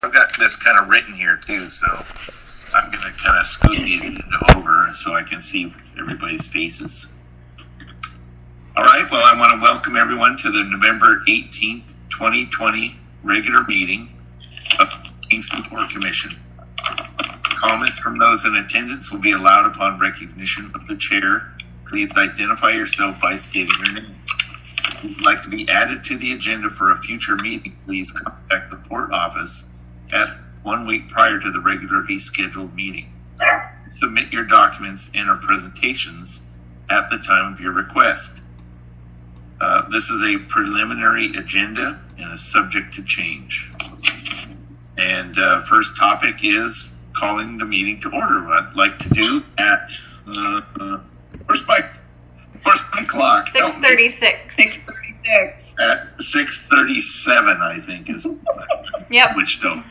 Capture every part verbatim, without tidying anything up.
I've got this kind of written here too, so I'm going to kind of scoot the agenda over so I can see everybody's faces. All right, well, I want to welcome everyone to the November eighteenth, twenty twenty regular meeting of the Kingston Port Commission. Comments from those in attendance will be allowed upon recognition of the chair. Please identify yourself by stating your name. If you'd like to be added to the agenda for a future meeting, please contact the port office at one week prior to the regularly scheduled meeting. Submit your documents and or presentations at the time of your request. Uh, this is a preliminary agenda and is subject to change. And uh, first topic is calling the meeting to order. What I'd like to do at uh, uh, where's my where's my clock? Six thirty-six. Six thirty-six. At six thirty-seven, I think is. Yep. Which don't.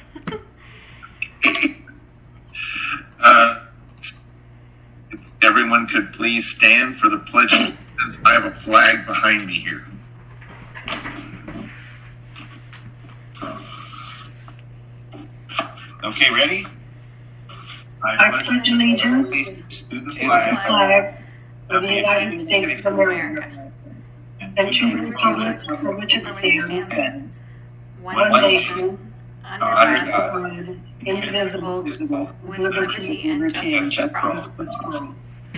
uh, if everyone could please stand for the pledge of allegiance. I have a flag behind me here. Okay, ready? I pledge allegiance to the flag of the United States of America and to the republic for which it stands, one nation, under God, indivisible, with liberty and justice for all.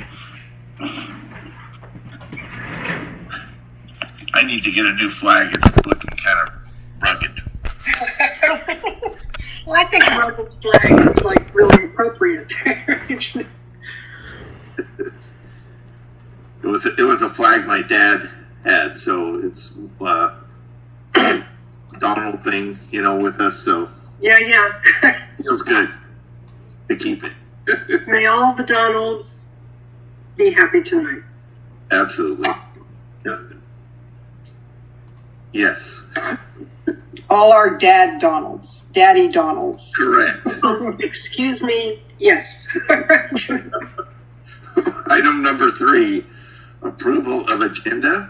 I need to get a new flag. It's looking kind of rugged. Well, I think Robert's flag is like really appropriate. It was a, it was a flag my dad had, so it's uh, Donald thing, you know, with us. So Yeah, yeah. feels good to keep it. May all the Donalds be happy tonight. Absolutely. Yes. All our dad Donalds, daddy Donalds. Correct. Excuse me, yes. Item number three, approval of agenda.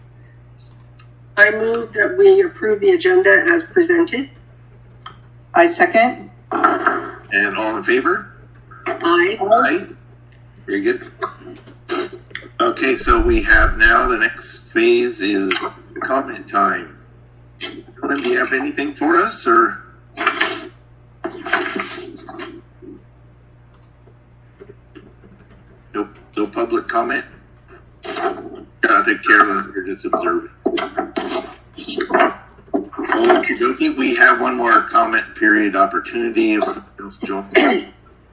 I move that we approve the agenda as presented. I second. And all in favor? Aye. Aye. Very good. Okay, so we have now the next phase is comment time. Glenn, do you have anything for us, or? No, no public comment? I think Carolyn, you're just observing. Okay, okay, we have one more comment period opportunity if someone else joins.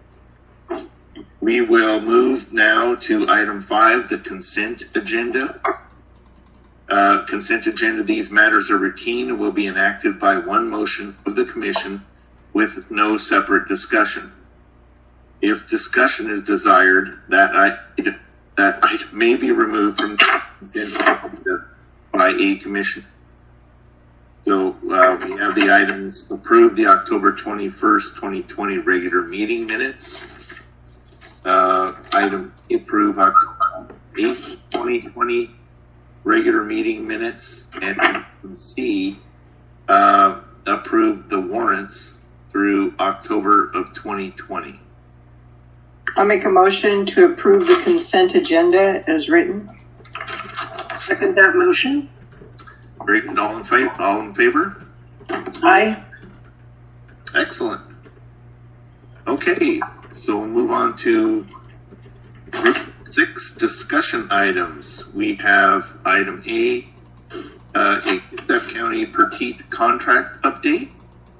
We will move now to item five, the consent agenda. Uh, consent agenda, these matters are routine and will be enacted by one motion of the commission with no separate discussion. If discussion is desired, that item, that item may be removed from the consent agenda by a commission. So uh, we have the items: approve the October twenty-first, twenty twenty regular meeting minutes. Uh, item approve October eighth, twenty twenty regular meeting minutes, and item C, uh, approve the warrants through October of twenty twenty. I'll make a motion to approve the consent agenda as written. Second that motion. Great, and all in favor? All in favor? Aye. Excellent. Okay, so we'll move on to group six discussion items. We have item A, uh, a Kitsap County Petite contract update.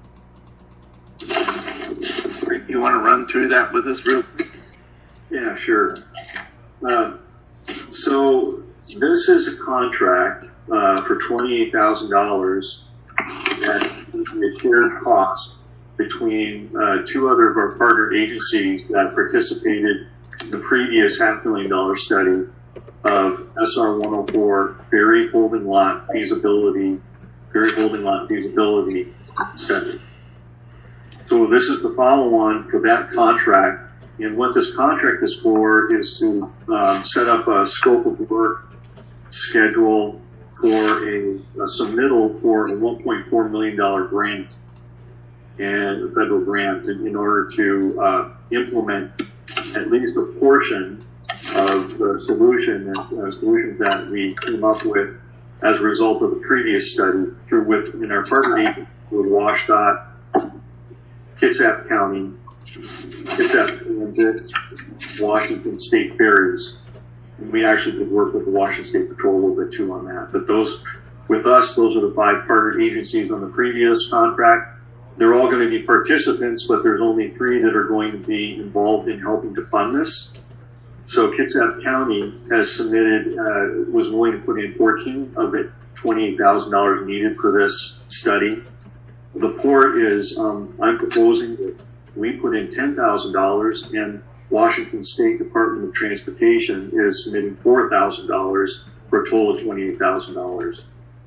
Rick, you want to run through that with us real quick? Yeah, sure. Uh, so this is a contract uh, for twenty-eight thousand dollars that is a shared cost between uh, two other of our partner agencies that participated in the previous half million dollar study of S R one oh four ferry holding lot feasibility, ferry holding lot feasibility study. So this is the follow-on for that contract, and what this contract is for is to um, set up a scope of work schedule for a, a submittal for a one point four million dollars grant. and a federal grant in, in order to uh, implement at least a portion of the solution and uh, solutions that we came up with as a result of the previous study through with in our partnership with WashDOT, Kitsap County, Kitsap Transit, Washington State Ferries. And we actually did work with the Washington State Patrol a little bit too on that. But those, with us, those are the five partner agencies on the previous contract. They're all going to be participants, but there's only three that are going to be involved in helping to fund this. So Kitsap County has submitted, uh, was willing to put in fourteen of the twenty-eight thousand dollars needed for this study. The port is, um, I'm proposing that we put in ten thousand dollars, and Washington State Department of Transportation is submitting four thousand dollars for a total of twenty-eight thousand dollars.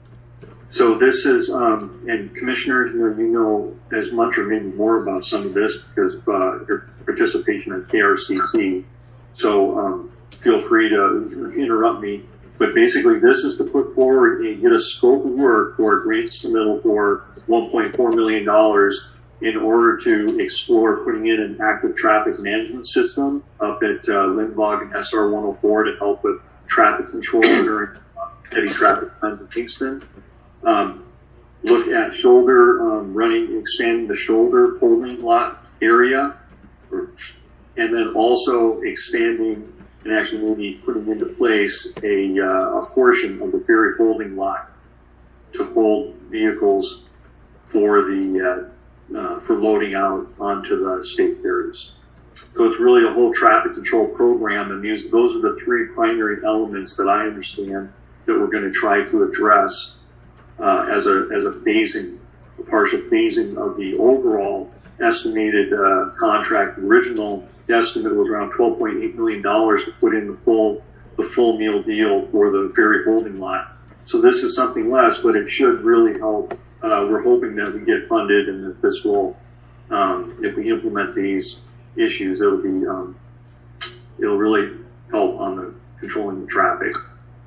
So this is, um, and commissioners, you know, you know as much or maybe more about some of this because of uh, your participation in K R C C. So um, feel free to interrupt me. But basically, this is to put forward and get a scope of work for a grant submittal for one point four million dollars in order to explore putting in an active traffic management system up at uh, Lindvog and S R one oh four to help with traffic control during heavy traffic times in Kingston. Um, look at shoulder, um, running, expanding the shoulder holding lot area, or, and then also expanding and actually maybe putting into place a, uh, a portion of the ferry holding lot to hold vehicles for the uh, uh, for loading out onto the state ferries. So it's really a whole traffic control program, and these those are the three primary elements that I understand that we're going to try to address uh, as a as a phasing, a partial phasing of the overall estimated uh, contract. The original estimate was around twelve point eight million dollars to put in the full the full meal deal for the ferry holding lot. So this is something less, but it should really help. Uh, we're hoping that we get funded and that this will, um, if we implement these issues, it'll be, um, it'll really help on the controlling the traffic.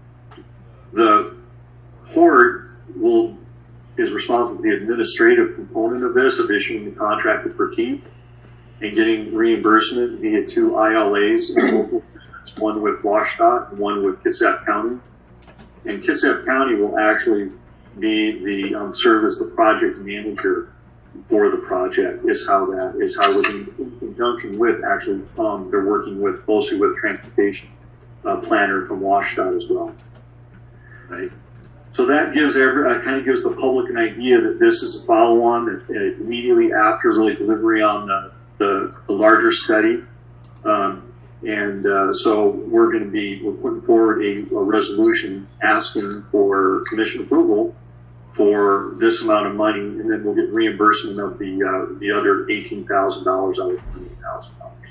The port will is responsible for the administrative component of this, of issuing the contract with Perkeep and getting reimbursement via two I L As, one with WashDOT and one with Kitsap County. And Kitsap County will actually be the um, serve as the project manager for the project. Is how that is how we're in, in conjunction with actually um, they're working with closely with transportation uh, planner from WashDOT as well. Right. So that gives every uh, kind of gives the public an idea that this is a follow-on that uh, immediately after really delivery on the the, the larger study. Um, And uh, so we're going to be we're putting forward a, a resolution asking for commission approval for this amount of money, and then we'll get reimbursement of the uh, the other eighteen thousand dollars out of twenty thousand dollars.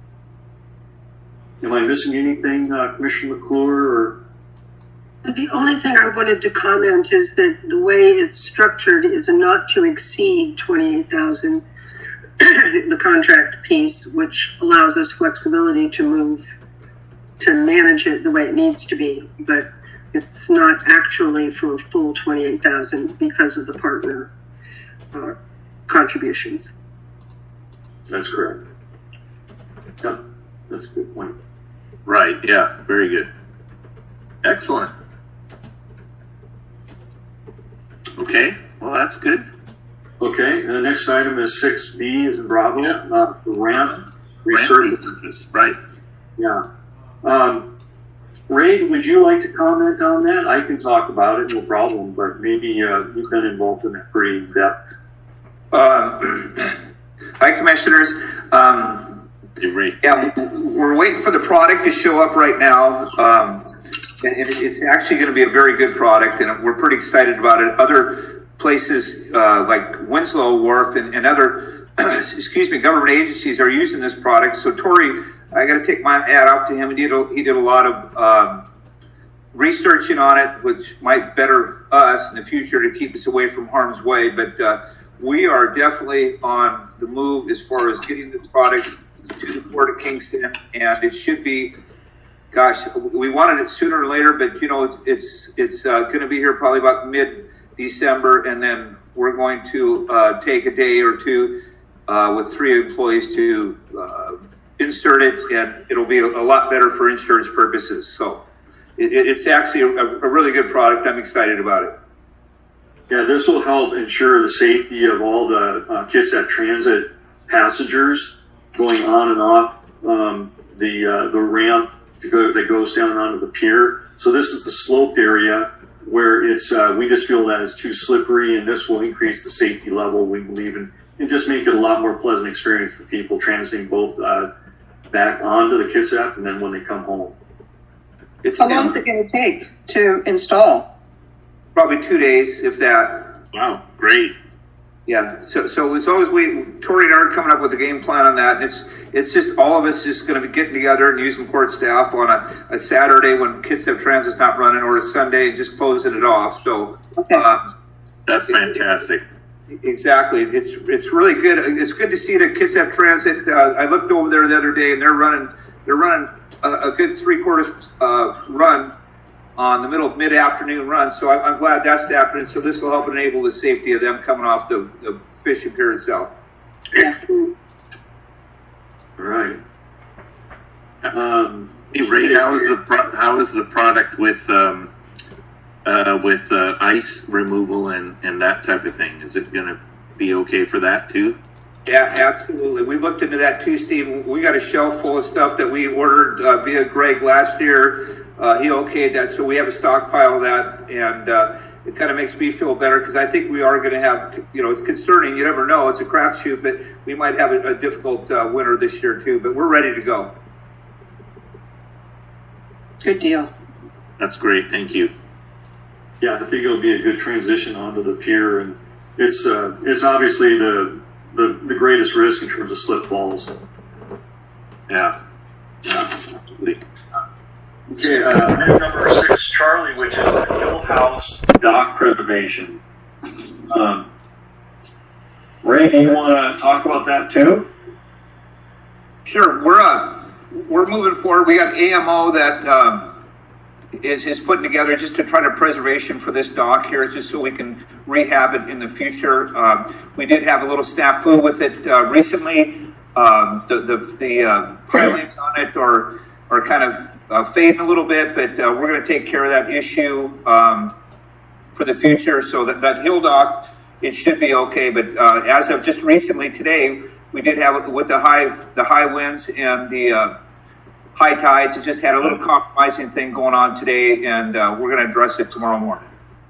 Am I missing anything, uh, Commissioner McClure? Or the only thing I wanted to comment is that the way it's structured is a not to exceed twenty-eight thousand. The contract piece, which allows us flexibility to move, to manage it the way it needs to be, but it's not actually for a full twenty-eight thousand because of the partner uh, contributions. That's correct. Yeah, that's a good point. Right. Yeah. Very good. Excellent. Okay. Well, that's good. Okay, and the next item is six B is in Bravo, Yeah. uh, the ramp research. Right. Yeah. Um, Ray, would you like to comment on that? I can talk about it, no problem, but maybe uh, you've been involved in that pretty in depth. Uh, hi, Commissioners. Um, Hey, Ray. yeah, we're waiting for the product to show up right now. Um, and it's actually going to be a very good product, and we're pretty excited about it. Other places uh, like Winslow Wharf and, and other, excuse me, government agencies are using this product. So Tori, I got to take my hat off to him. He did a, he did a lot of um, researching on it, which might better us in the future to keep us away from harm's way. But uh, we are definitely on the move as far as getting this product to the Port of Kingston, and it should be. Gosh, we wanted it sooner or later, but you know, it's it's, it's uh, going to be here probably about mid December, and then we're going to uh, take a day or two uh, with three employees to uh, insert it, and it'll be a, a lot better for insurance purposes. So it, it's actually a, a really good product. I'm excited about it. Yeah, this will help ensure the safety of all the uh, Kitsap Transit passengers going on and off um, the uh, the ramp to go, that goes down onto the pier. So this is the sloped area where it's uh, we just feel that it's too slippery, and this will increase the safety level, we believe, and, and just make it a lot more pleasant experience for people transiting both uh, back onto the Kitsap and then when they come home. It's, How long is it going to take to install? Probably two days, if that. Wow, great. Yeah, so so it's always we Tori and I are coming up with a game plan on that, and it's it's just all of us just going to be getting together and using court staff on a, a Saturday when Kitsap Transit's not running, or a Sunday and just closing it off. So Okay. uh, That's fantastic. exactly, it's it's really good. It's good to see that Kitsap Transit. Uh, I looked over there the other day, and they're running they're running a, a good three quarters uh, run on the middle mid afternoon run. So I'm, I'm glad that's happening. So this will help enable the safety of them coming off the, the fishing pier itself. Yes. All right. Um, Hey Ray, how is the pro- how is the product with um, uh, with uh, ice removal and, and that type of thing? Is it going to be okay for that too? Yeah, absolutely. We looked into that too, Steve. We got a shelf full of stuff that we ordered uh, via Greg last year. Uh, he okayed that, so we have a stockpile of that, and uh, it kind of makes me feel better because I think we are going to have, you know, it's concerning. You never know. It's a crapshoot, but we might have a, a difficult uh, winter this year too. But we're ready to go. Good deal. That's great. Thank you. yeah, I think it'll be a good transition onto the pier, and it's uh, it's obviously the, the the greatest risk in terms of slip falls. Yeah. Yeah. Absolutely. Okay, uh, item number six, Charlie, which is the Hill House dock preservation. Um, Ray, do you want to talk about that too? Sure, we're uh, we're moving forward. We got A M O that um, is is putting together just to try to preservation for this dock here, just so we can rehab it in the future. Uh, we did have a little snafu with it uh, recently. Um, the the the uh, pilings on it are are kind of uh, fading a little bit, but uh, we're going to take care of that issue um, for the future. So that that hill dock, it should be okay. But uh, as of just recently today, we did have, with the high the high winds and the uh, high tides, it just had a little compromising thing going on today, and uh, we're going to address it tomorrow morning.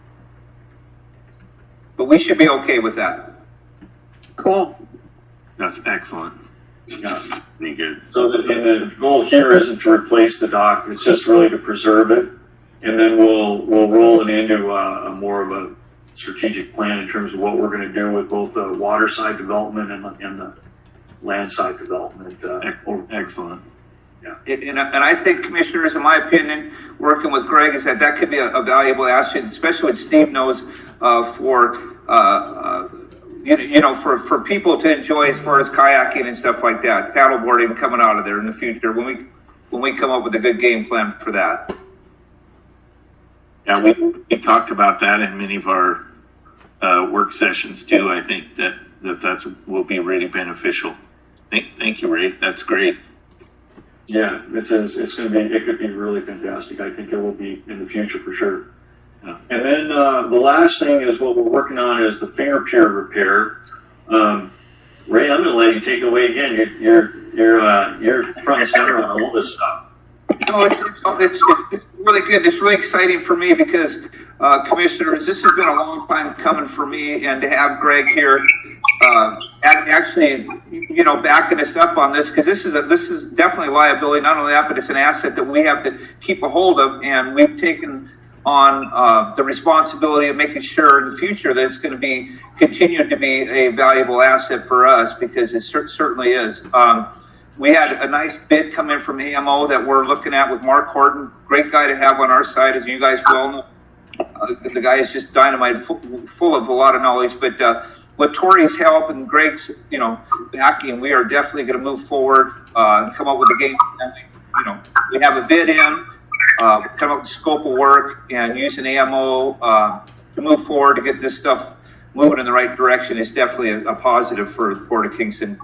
But we should be okay with that. Cool. That's excellent. Yeah. Pretty good. So the, and the goal here isn't to replace the dock; it's just really to preserve it, and then we'll we'll roll it into a, a more of a strategic plan in terms of what we're going to do with both the water side development and the, and the land side development. Uh, Excellent. Yeah. It, and, and I think, commissioners, in my opinion, working with Greg, is that that could be a, a valuable asset, especially what Steve knows uh, for uh, uh, you, you know for, for people to enjoy as far as kayaking and stuff like that, paddleboarding coming out of there in the future when we when we come up with a good game plan for that. Yeah, we, we talked about that in many of our uh, work sessions too. I think that, that that's will be really beneficial. Thank, thank you, Ray. That's great. Yeah, it's it's going to be it could be really fantastic. I think it will be in the future for sure. Yeah. And then uh, the last thing is what we're working on is the finger pier repair. Um, Ray, I'm going to let you take it away again. You're you're you're, uh, you're front and center on all this stuff. No, it's, it's, it's, it's really good. It's really exciting for me because, uh, commissioners, this has been a long time coming for me, and to have Greg here, uh, actually, you know, backing us up on this, because this is a, this is definitely a liability. Not only that, but it's an asset that we have to keep a hold of, and we've taken on uh, the responsibility of making sure in the future that it's going to be continued to be a valuable asset for us, because it cer- certainly is. Um, We had a nice bid come in from A M O that we're looking at with Mark Horton. Great guy to have on our side, as you guys well know. Uh, the guy is just dynamite, full, full of a lot of knowledge. But uh, with Tori's help and Greg's, you know, backing, we are definitely going to move forward uh, and come up with a game plan. You know, we have a bid in, uh, come up with the scope of work, and use an A M O uh, to move forward to get this stuff moving in the right direction is definitely a, a positive for the Port of Kingston.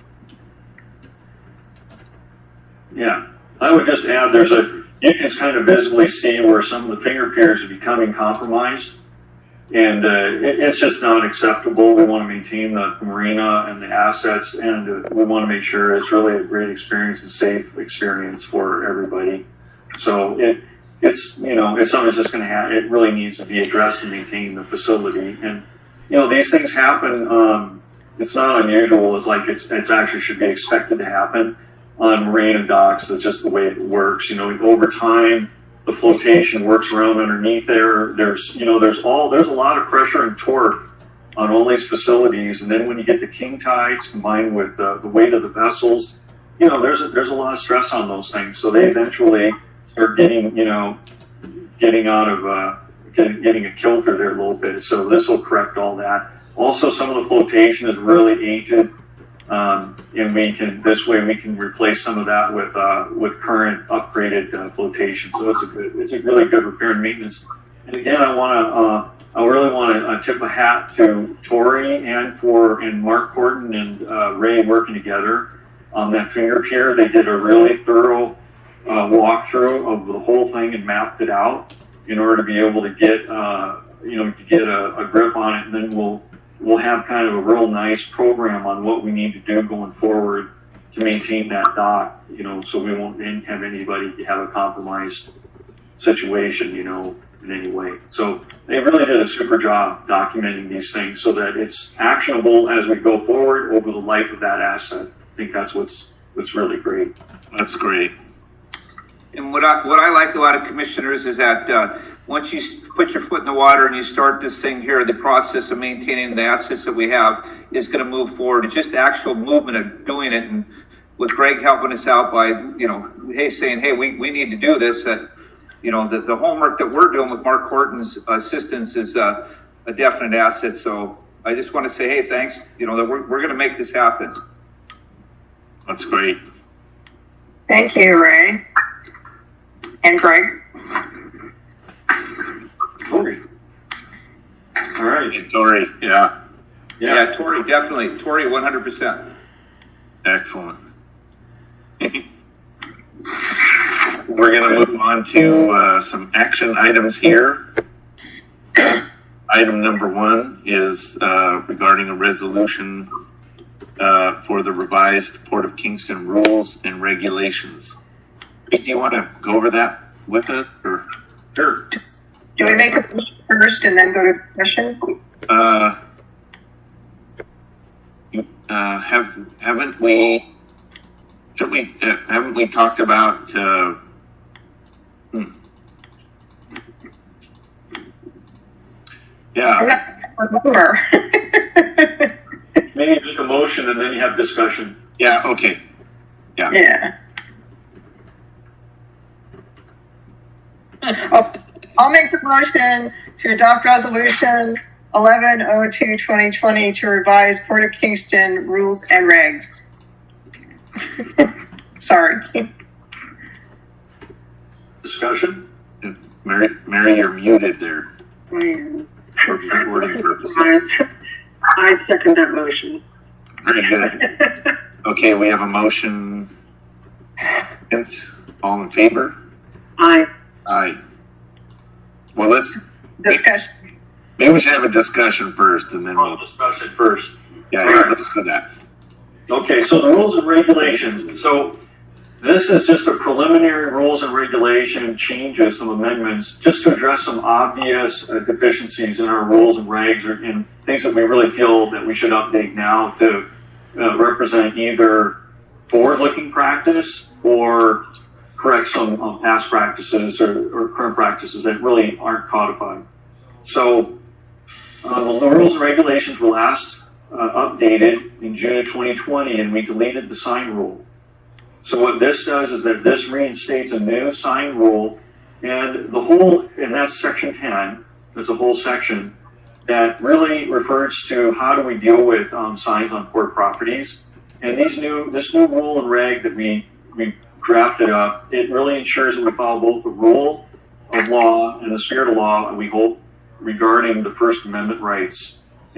Yeah, I would just add there's a, you can kind of visibly see where some of the finger piers are becoming compromised. And uh, it, it's just not acceptable. We want to maintain the marina and the assets, and uh, we want to make sure it's really a great experience and safe experience for everybody. So it it's, you know, it's something that's just going to have, it really needs to be addressed and maintain the facility. And, you know, these things happen. Um, it's not unusual. It's like it's, it's actually should be expected to happen on marina docks. That's just the way it works. You know, over time, the flotation works around underneath there. There's, you know, there's all, there's a lot of pressure and torque on all these facilities. And then when you get the king tides combined with uh, the weight of the vessels, you know, there's a, there's a lot of stress on those things. So they eventually start getting, you know, getting out of, uh, getting, getting a kilter there a little bit. So this will correct all that. Also, some of the flotation is really aged. Um, and we can, this way we can replace some of that with, uh, with current upgraded uh, flotation. So it's a good, it's a really good repair and maintenance. And again, I want to, uh, I really want to uh, tip a hat to Tori and for, and Mark Horton and uh, Ray working together on that finger pier. They did a really thorough uh, walkthrough of the whole thing and mapped it out in order to be able to get, uh, you know, to get a, a grip on it. And then we'll, we'll have kind of a real nice program on what we need to do going forward to maintain that dock, you know, so we won't have anybody have a compromised situation, you know, in any way. So they really did a super job documenting these things so that it's actionable as we go forward over the life of that asset. I think that's what's, what's really great. That's great. And what I, what I like about it, commissioners, is that uh, once you put your foot in the water and you start this thing here, the process of maintaining the assets that we have is going to move forward. It's just the actual movement of doing it. And with Greg helping us out by, you know, hey, saying, hey, we, we need to do this, that, you know, the, the homework that we're doing with Mark Horton's assistance is uh, a definite asset. So I just want to say, hey, thanks, you know, that we're, we're going to make this happen. That's great. Thank you, Ray. And Greg. Tori. All right. Hey, Tori, yeah. Yeah, yeah, Tori, definitely. Tori, one hundred percent. Excellent. We're going to move on to uh, some action items here. Item number one is uh, regarding a resolution uh, for the revised Port of Kingston rules and regulations. Do you want to go over that with us? Or? Sure. Do we make a motion first and then go to the question? Uh, uh, have haven't we? Haven't we? Uh, haven't we talked about? Uh, hmm. Yeah. Remember. Maybe make a motion and then you have discussion. Yeah. Okay. Yeah. Yeah. I'll, I'll make the motion to adopt resolution eleven oh two twenty twenty to revise Port of Kingston rules and regs. Sorry. Discussion? Mary, Mary, you're muted there for recording purposes. I second that motion. Very good. Okay, we have a motion. And all in favor? Aye. Aye. Well, let's Discussion. maybe we should have a discussion first, and then We'll we'll. discuss it first. Yeah, yeah, let's do that. Okay, so the rules and regulations. So this is just a preliminary rules and regulation changes, some amendments, just to address some obvious uh, deficiencies in our rules and regs, or in things that we really feel that we should update now to uh, represent either forward-looking practice or correct some um, past practices or, or current practices that really aren't codified. So uh, the rules and regulations were last uh, updated in June of twenty twenty, and we deleted the sign rule. So what this does is that this reinstates a new sign rule, and the whole, and that's section ten, there's a whole section that really refers to how do we deal with um, signs on port properties. And these new, this new rule and reg that we, we drafted up, it really ensures that we follow both the rule of law and the spirit of law, and we hope regarding the First Amendment rights.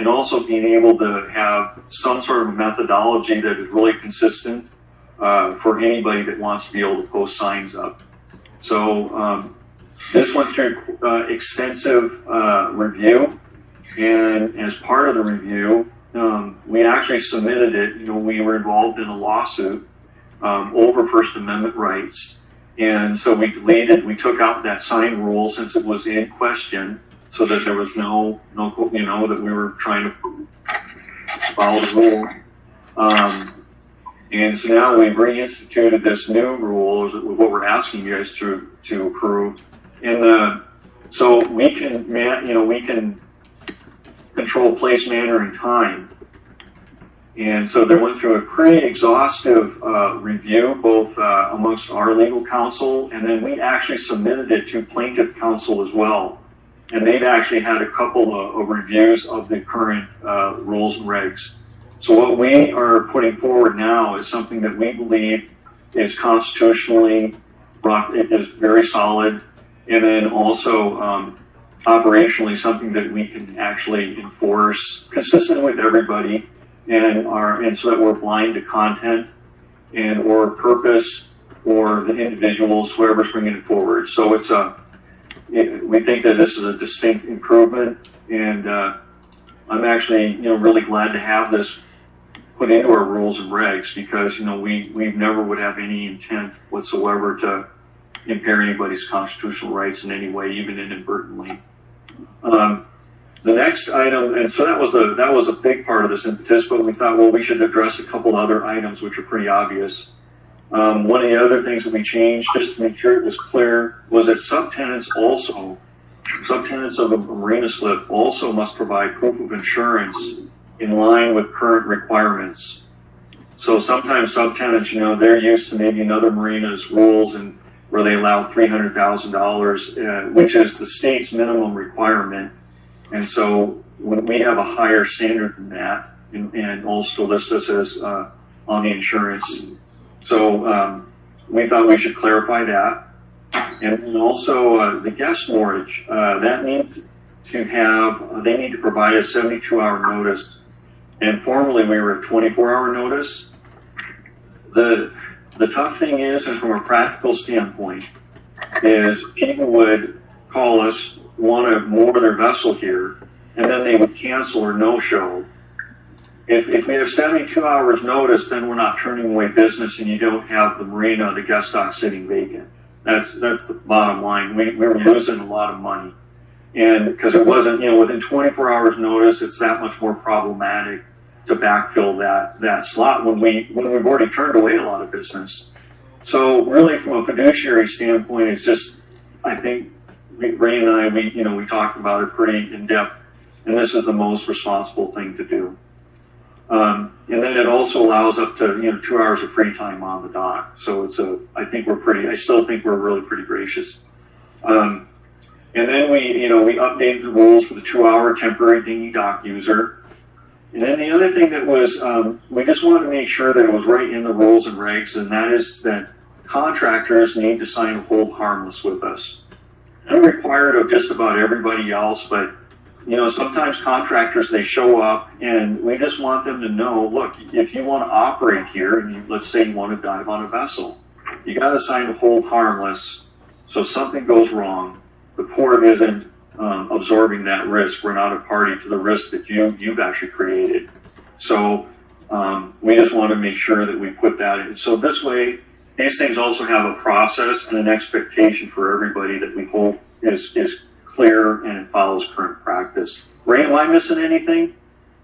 and also being able to have some sort of methodology that is really consistent uh, for anybody that wants to be able to post signs up. So um, this went through uh, extensive uh, review, and as part of the review, um, we actually submitted it. You know, we were involved in a lawsuit um, over First Amendment rights, and so we deleted, we took out that sign rule since it was in question, so that there was no, no, you know, that we were trying to follow the rule. Um, and so now we've reinstituted this new rule, is what we're asking you guys to to approve. And the, so we can, man, you know, we can control place, manner, and time. And so they went through a pretty exhaustive uh, review, both uh, amongst our legal counsel, and then we actually submitted it to plaintiff counsel as well. And they've actually had a couple of, of reviews of the current uh, rules and regs. So what we are putting forward now is something that we believe is constitutionally, it is very solid, and then also um, operationally something that we can actually enforce consistent with everybody, and are and so that we're blind to content and or purpose or the individuals, whoever's bringing it forward. So it's a it, we think that this is a distinct improvement, and uh, I'm actually you know really glad to have this put into our rules and regs, because you know we we never would have any intent whatsoever to impair anybody's constitutional rights in any way, even inadvertently. Um, the next item, and so that was a that was a big part of this impetus, but we thought, well, we should address a couple other items which are pretty obvious. Um, one of the other things that we changed, just to make sure it was clear, was that subtenants also, subtenants of a marina slip also must provide proof of insurance in line with current requirements. So sometimes subtenants, you know, they're used to maybe another marina's rules and where they allow three hundred thousand dollars, uh, which is the state's minimum requirement. And so when we have a higher standard than that, and, and also list us as uh, on the insurance. So um, we thought we should clarify that. And also uh, the guest mortgage, uh, that needs to have, uh, they need to provide a seventy-two hour notice. And formerly we were at twenty-four hour notice. The The tough thing is, is from a practical standpoint, is people would call us, want to moor their vessel here, and then they would cancel or no-show. If, if we have seventy-two hours notice, then we're not turning away business, and you don't have the marina, the guest dock sitting vacant. That's that's the bottom line. We, we were losing a lot of money. And because it wasn't, you know, within twenty-four hours notice, it's that much more problematic to backfill that, that slot when we, when we've already turned away a lot of business. So really from a fiduciary standpoint, it's just, I think Ray and I, we, you know, we talked about it pretty in depth, and this is the most responsible thing to do. Um, and then it also allows up to, you know, two hours of free time on the dock. So it's a, I think we're pretty, I still think we're really pretty gracious. Um, and then we, you know, we updated the rules for the two hour temporary dinghy dock user. And then the other thing that was, um, we just wanted to make sure that it was right in the rules and regs, and that is that contractors need to sign a hold harmless with us. They're required of just about everybody else, but, you know, sometimes contractors, they show up, and we just want them to know, look, if you want to operate here, and you, let's say you want to dive on a vessel, you got to sign a hold harmless, so if something goes wrong, the port isn't Um, absorbing that risk. We're not a party to the risk that you, you've actually created. So um, we just want to make sure that we put that in. So this way, these things also have a process and an expectation for everybody that we hope is, is clear and it follows current practice. Ray, am I missing anything?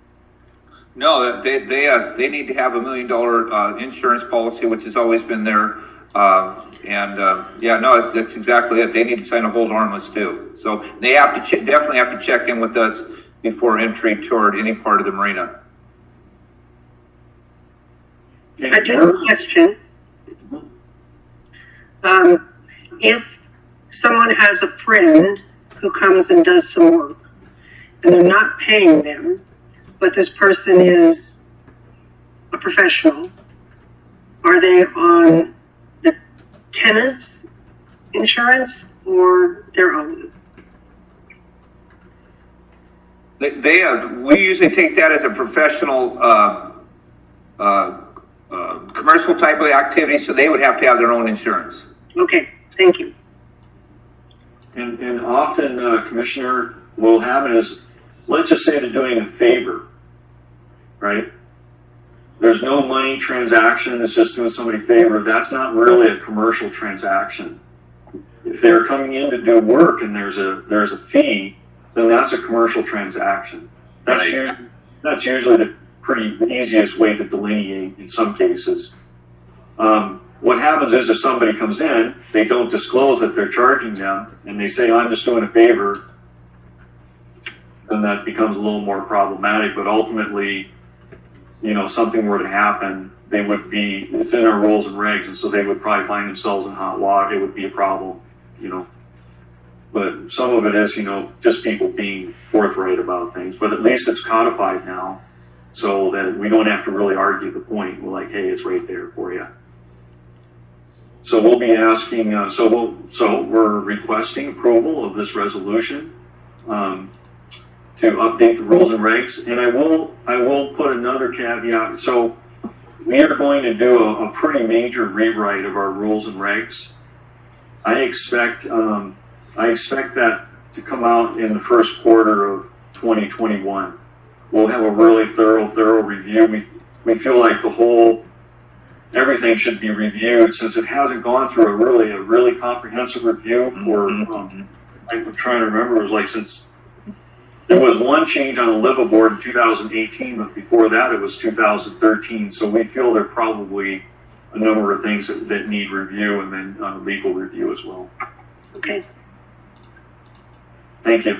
No, they they uh, they need to have a million dollar uh, insurance policy, which has always been there. Uh, and uh, yeah, no, that's exactly it. They need to sign a hold harmless too. So they have to ch- definitely have to check in with us before entry toward any part of the marina. I do have a question. Um, if someone has a friend who comes and does some work, and they're not paying them, but this person is a professional, are they on the tenant's insurance or their own? They, they uh, we usually take that as a professional, uh, uh, uh, commercial type of activity, so they would have to have their own insurance. Okay, thank you. And, and often, uh, Commissioner, will have it as, let's just say they're doing a favor, right? There's no money transaction, it's just doing somebody a favor. That's not really a commercial transaction. If they're coming in to do work and there's a there's a fee, then that's a commercial transaction. That's Right. usually, that's usually the pretty easiest way to delineate in some cases. Um, what happens is if somebody comes in, they don't disclose that they're charging them, and they say, I'm just doing a favor, then that becomes a little more problematic. But ultimately, you know, something were to happen, they would be, it's in our rules and regs, and so they would probably find themselves in hot water. It would be a problem, you know. But some of it is, you know, just people being forthright about things. But at least it's codified now, so that we don't have to really argue the point. We're like, hey, it's right there for you. So we'll be asking, uh, so we'll, so we're requesting approval of this resolution, um, to update the rules and regs. And I will, I will put another caveat. So we are going to do a, a pretty major rewrite of our rules and regs. I expect, um, I expect that to come out in the first quarter of twenty twenty-one. We'll have a really thorough, thorough review. We, we feel like the whole, everything should be reviewed since it hasn't gone through a really, a really comprehensive review for, um, I'm trying to remember, it was like since, there was one change on the liveaboard in two thousand eighteen, but before that it was two thousand thirteen. So we feel there are probably a number of things that, that need review and then uh, legal review as well. Okay. Thank you.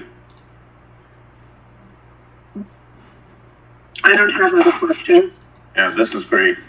I don't have other questions. Yeah, this is great.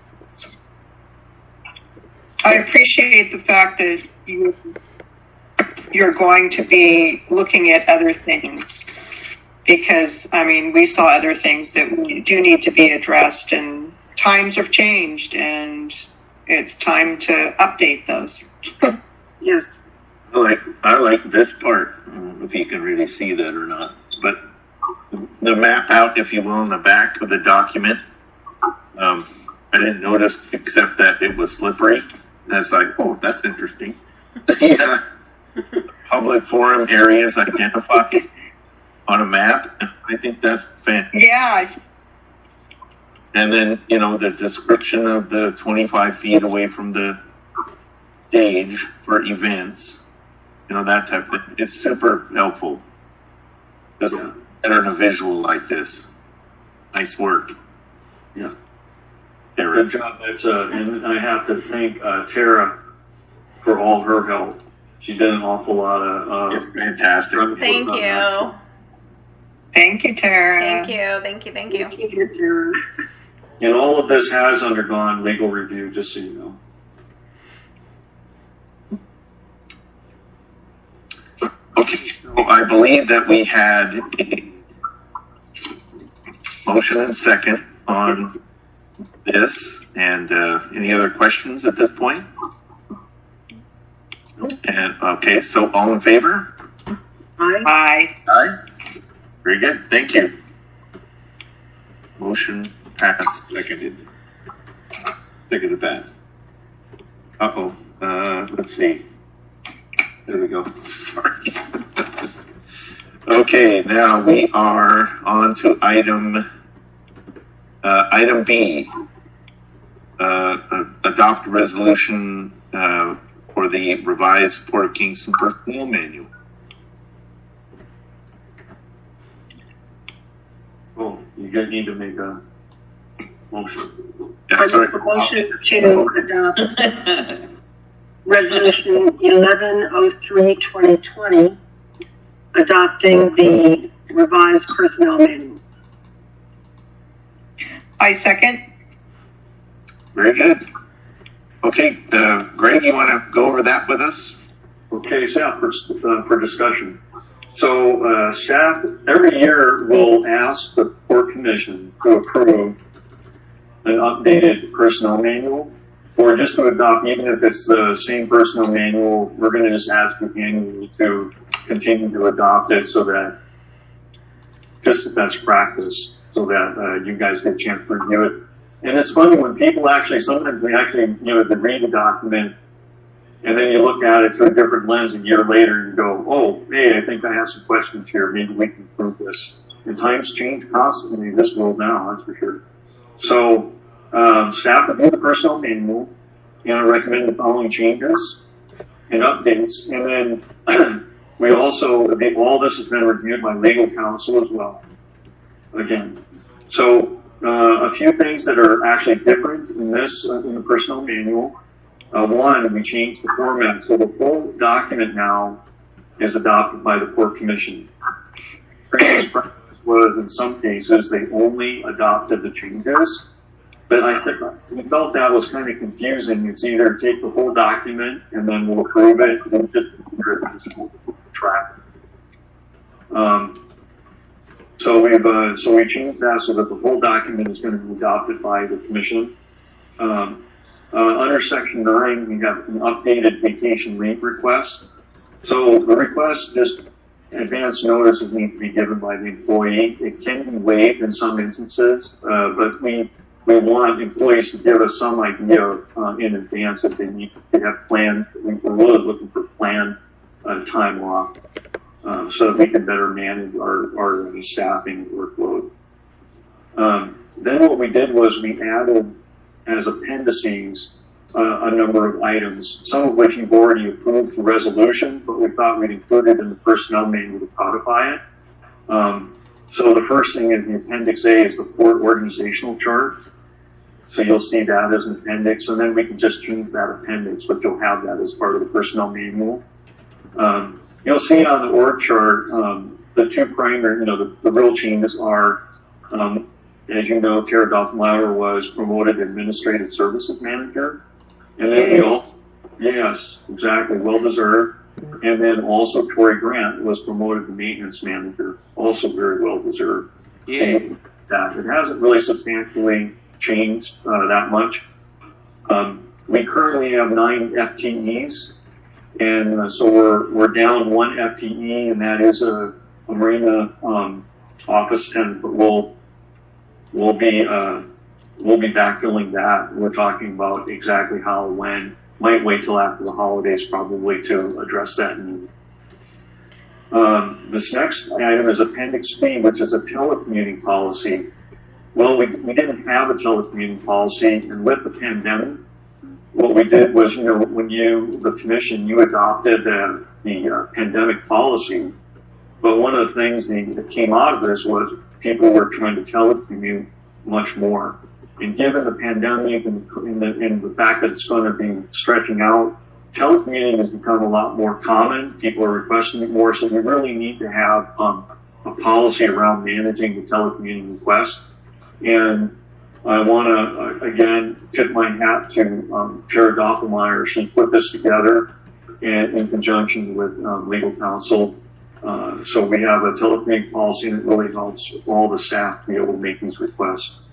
I appreciate the fact that you, you're going to be looking at other things because, I mean, we saw other things that do need to be addressed and times have changed and it's time to update those. Yes. I like I like this part. I don't know if you can really see that or not, but the map out, if you will, in the back of the document. Um, I didn't notice except that it was slippery. That's like, oh, that's interesting. Yeah. Public forum areas identified on a map. I think that's fantastic. Yeah. And then, you know, the description of the twenty-five feet away from the stage for events, you know, that type of thing. It's super helpful. Just better in a visual like this. Nice work. Yeah. Tara. Good job. That's, uh, and I have to thank uh, Tara for all her help. She did an awful lot of. Uh, It's fantastic. Thank you. Thank you, Tara. Thank you. Thank you. Thank you. Thank you, Tara. And all of this has undergone legal review, just so you know. Okay, so I believe that we had a motion and second on this. And uh, any other questions at this point? And okay, so all in favor? Aye. Bye. Aye. Very good. Thank you. Motion passed. Seconded. Seconded passed. Uh oh. Uh, let's see. There we go. Sorry. Okay, now we are on to item uh, item B. Uh, adopt resolution uh, for the revised Port of Kingston personnel manual. Oh, you guys need to make a motion. Yeah, I sorry. make a motion to adopt Resolution eleven oh three twenty twenty, adopting the revised personnel manual. I second. Very good. Okay, uh, Greg, you want to go over that with us? Okay, staff for, uh, for discussion. So uh, staff every year will ask the Port Commission to approve an updated personnel manual, or just to adopt, even if it's the same personnel manual, we're going to just ask you annually to continue to adopt it so that just a best practice so that uh, you guys get a chance to review it. And it's funny when people actually, sometimes they actually, you know, they read the document and then you look at it through a different lens a year later and go, oh, hey, I think I have some questions here. Maybe we can improve this. And times change constantly in this world now, that's for sure. So um, staff review the personnel manual, and I recommend the following changes and updates. And then we also, all this has been reviewed by legal counsel as well. Again, so uh, a few things that are actually different in this, uh, in the personnel manual. Uh, one, we changed the format. So the full document now is adopted by the Port Commission. Previous practice was, in some cases, they only adopted the changes. But I think we felt that was kind of confusing. It's either take the whole document and then we'll approve it, and just track. Um, so we've uh, so we changed that so that the whole document is going to be adopted by the commission. Um, uh, under section nine, we have an updated vacation leave request. So the request, just advance notices need to be given by the employee. It can be waived in some instances, uh, but we. We want employees to give us some idea uh, in advance that they need to have planned. We're really looking for planned uh, time off uh, so that we can better manage our, our staffing workload. Um, then what we did was we added as appendices uh, a number of items, some of which you've already approved through resolution, but we thought we'd include it in the personnel manual to codify it. Um, so the first thing is the Appendix A is the Port organizational chart. So you'll see that as an appendix, and then we can just change that appendix, but you'll have that as part of the personnel manual. Um, you'll see on the org chart, um, the two primary, you know, the, the real changes are, um, as you know, Tara Doffenlauer was promoted to Administrative Services Manager. And then we all, yes, exactly, well deserved. And then also Tori Grant was promoted to Maintenance Manager, also very well deserved. Yeah. That it hasn't really substantially changed uh, that much. Um, we currently have nine F T Es, and uh, so we're we're down one F T E, and that is a, a marina um, office, and we'll we'll be uh, we'll be backfilling that. We're talking about exactly how, when. Might wait till after the holidays probably to address that need. Um, this next item is Appendix B, which is a telecommuting policy. Well, we, we didn't have a telecommuting policy, and with the pandemic, what we did was, you know, when you, the commission, you adopted the, the uh, pandemic policy, but one of the things that, that came out of this was people were trying to telecommute much more. And given the pandemic and, and, the, and the fact that it's going to be stretching out, telecommuting has become a lot more common. People are requesting it more, so we really need to have um, a policy around managing the telecommuting request. And I want to, uh, again, tip my hat to um, Tara Doffenlauer. She put this together in, in conjunction with um, legal counsel. Uh, so we have a telecommuting policy that really helps all the staff to be able to make these requests.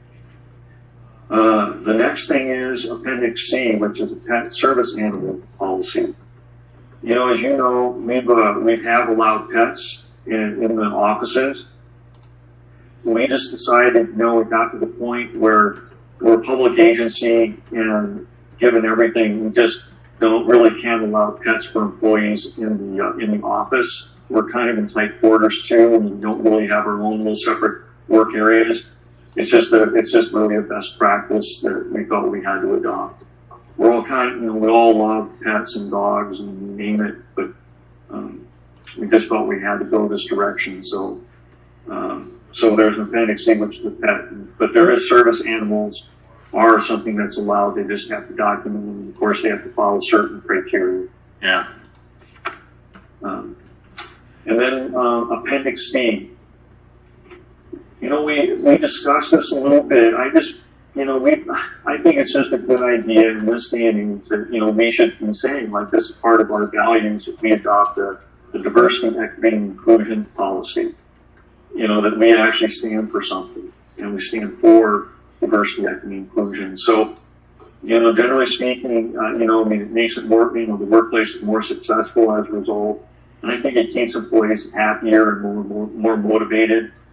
Uh, the next thing is Appendix C, which is a pet service animal policy. You know, as you know, we've, uh, we have allowed pets in, in the offices. We just decided, you know, it got to the point where we're a public agency, and given everything, we just don't really can't allow pets for employees in the, uh, in the office. We're kind of in tight quarters too, and we don't really have our own little separate work areas. It's just a, it's just really a best practice that we thought we had to adopt. We're all kind of, you know, we all love pets and dogs and you name it, but um, we just felt we had to go this direction. So, um, so there's an Appendix C, which is the pet, but there is service animals are something that's allowed. They just have to document them. Of course, they have to follow certain criteria. Yeah. Um, and then uh, Appendix C. You know, we, we discussed this a little bit. I just, you know, we, I think it's just a good idea in this day and age that, you know, we should be saying, like, this is part of our values that we adopt the, the diversity, equity, and inclusion policy. You know, that we actually stand for something, and we stand for diversity, equity, and inclusion. So, you know, generally speaking, uh, you know, I mean, it makes it more, you know, the workplace is more successful as a result. And I think it keeps employees happier and more, more, more motivated.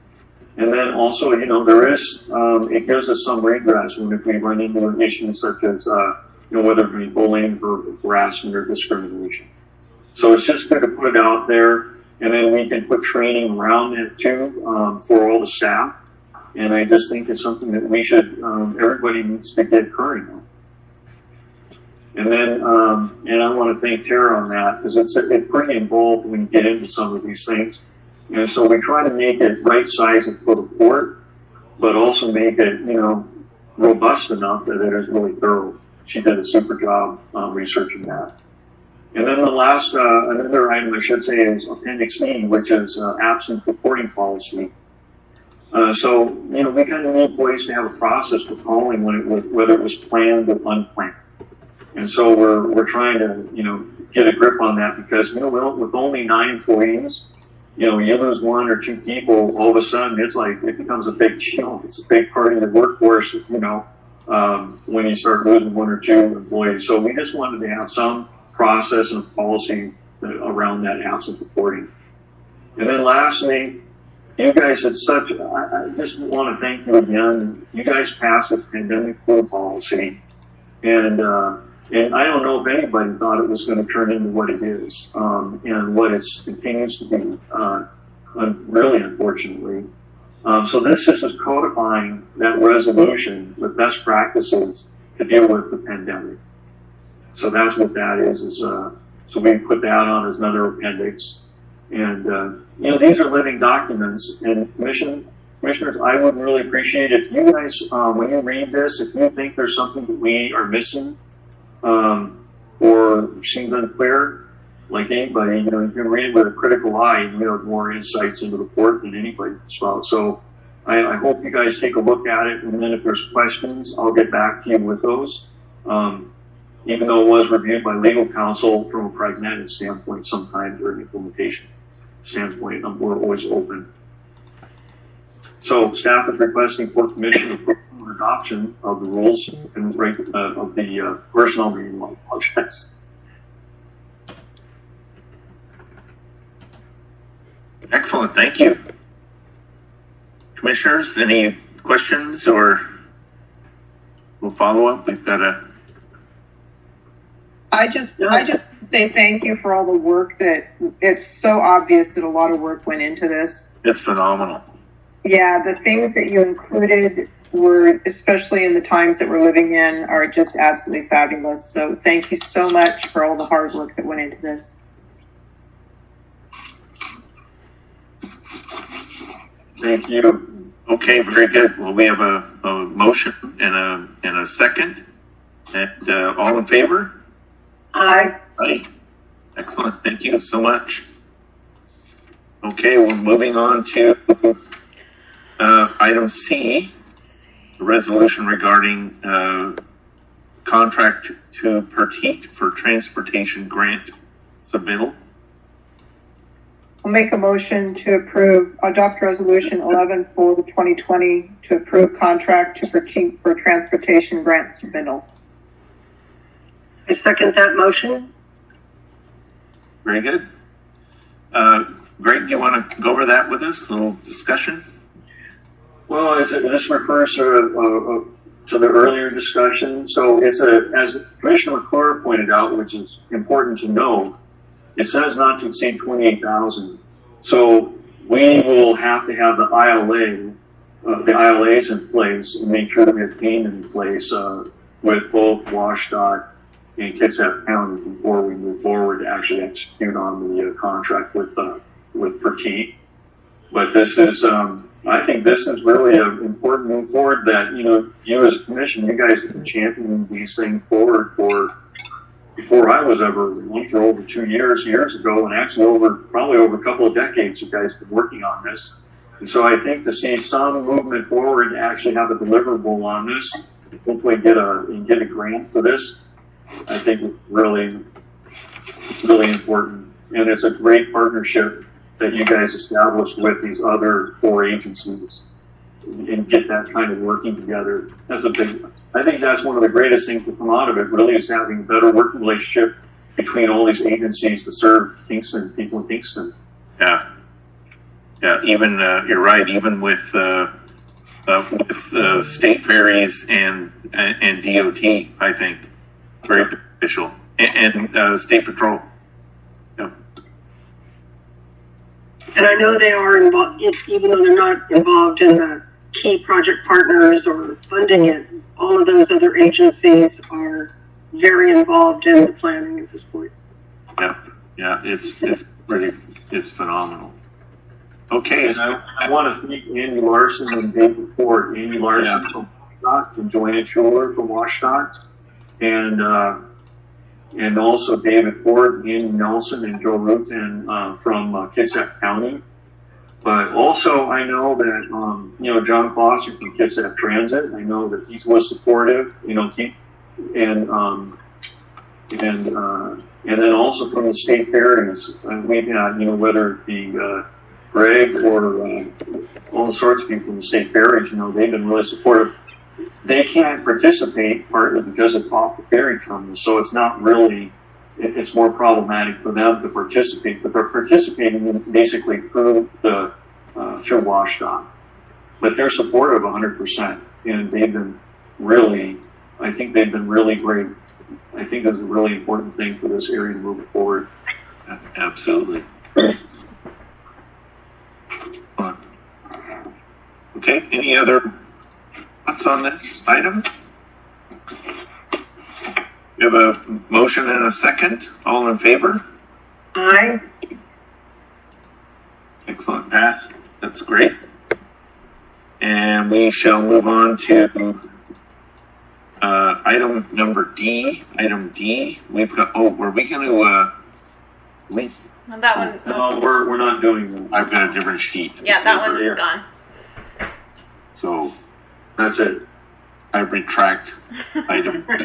And then also, you know, there is, um, it gives us some redress when if we run into issues such as, uh, you know, whether it be bullying, or harassment, or discrimination. So it's just good to put it out there, and then we can put training around it too, um, for all the staff. And I just think it's something that we should, um, everybody needs to get current on. And then, um, and I want to thank Tara on that, because it's, it's pretty involved when you get into some of these things. And so we try to make it right size for the port, but also make it, you know, robust enough that it is really thorough. She did a super job um, researching that. And then the last, uh, another item I should say is Appendix E, which is uh, absent reporting policy. Uh, so, you know, we kind of need a place to have a process for calling when it was, whether it was planned or unplanned. And so we're, we're trying to, you know, get a grip on that because, you know, with only nine employees, you know, you lose one or two people, all of a sudden it's like, it becomes a big deal. It's a big part of the workforce, you know, um, when you start losing one or two employees. So we just wanted to have some process and policy around that absent reporting. And then lastly, you guys had such, I, I just want to thank you again. You guys passed the pandemic flu policy. And, uh, and I don't know if anybody thought it was going to turn into what it is, um, and what it continues to be, uh, really unfortunately. Um, so this is codifying that resolution with best practices to deal with the pandemic. So that's what that is, is, uh, so we put that on as another appendix. And, uh, you know, these are living documents, and commission, commissioners, I would really appreciate if you guys, um, when you read this, if you think there's something that we are missing, um, or seems unclear, like anybody, you know, you can read it with a critical eye, and you have more insights into the port than anybody as well. So I, I hope you guys take a look at it, and then if there's questions, I'll get back to you with those. Um, even though it was reviewed by legal counsel from a pragmatic standpoint sometimes, or an implementation standpoint, um, we're always open. So staff is requesting for commission approval and adoption of the rules and uh, of the uh, personnel manual projects. Excellent, thank you. Commissioners, any questions, or we'll follow up? We've got a. I just, I just say thank you for all the work that, it's so obvious that a lot of work went into this. It's phenomenal. Yeah, the things that you included were, especially in the times that we're living in, are just absolutely fabulous. So thank you so much for all the hard work that went into this. Thank you. Okay, very good. Well, we have a, a motion and a and a second. And uh, all in favor? Aye. Aye. Excellent. Thank you so much. Okay, we're moving on to uh, item C, the resolution regarding uh, contract to Pertit for transportation grant submittal. I'll make a motion to approve, adopt resolution eleven for twenty twenty to approve contract to Pertit for transportation grant submittal. I second that motion. Very good. Uh, Greg, do you want to go over that with us? A little discussion? Well, as it, this refers to, uh, to the earlier discussion. So it's a, as Commissioner McClure pointed out, which is important to know, it says not to exceed twenty-eight thousand. So we will have to have the I L A, uh, the I L As in place, and make sure that we have payment in place uh, with both WashDOT and Kitsap County before we move forward to actually execute on the uh, contract with uh, with Pertit. But this is, um, I think this is really an important move forward that, you know, you as a commission, you guys have been championing these things forward for, before I was ever, for over two years, years ago, and actually over, probably over a couple of decades, you guys have been working on this. And so I think to see some movement forward to actually have a deliverable on this, hopefully get a, get a grant for this, I think it's really, really important. And it's a great partnership that you guys established with these other four agencies and get that kind of working together. That's a big, I think that's one of the greatest things to come out of it, really, is having a better working relationship between all these agencies that serve Kingston, people in Kingston. Yeah. yeah, even, uh, you're right, even with, uh, uh, with, uh, state ferries and, and, and D O T, I think, very beneficial, and, and uh, state patrol. Yep. And I know they are involved, even though they're not involved in the key project partners or funding it, all of those other agencies are very involved in the planning at this point. Yeah, yeah, it's it's pretty, it's phenomenal. Okay, And I, I want to thank Andy Larson and David Ford. Andy Larson Yeah. from WashDOT and Joanna Schuler from WashDOT, and uh, and also David Ford, Andy Nelson, and Joe Rutan uh, from uh, Kitsap County. But also, I know that um, you know John Foster from Kitsap Transit. I know that he was supportive. You know, he and um, and uh, and then also from the state ferries, uh, we've had, you know, whether it be uh, Greg or uh, all sorts of people from the state ferries, you know, they've been really supportive. They can't participate partly because it's off the ferry terminal, so it's not really, it, it's more problematic for them to participate, but they're participating in basically through the, uh, through WashDOT. But they're supportive one hundred percent, and they've been really, I think they've been really great. I think that's a really important thing for this area to move forward. absolutely. Okay, any other thoughts on this item? We have a motion and a second. All in favor? Aye. Excellent, pass. That's great. And we shall move on to uh, item number D. Item D. We've got. Oh, were we going to? Uh, we. That one. No, we're, we're not doing that. I've got a different sheet. Yeah, that one's Yeah. gone. So That's it. I retract item. I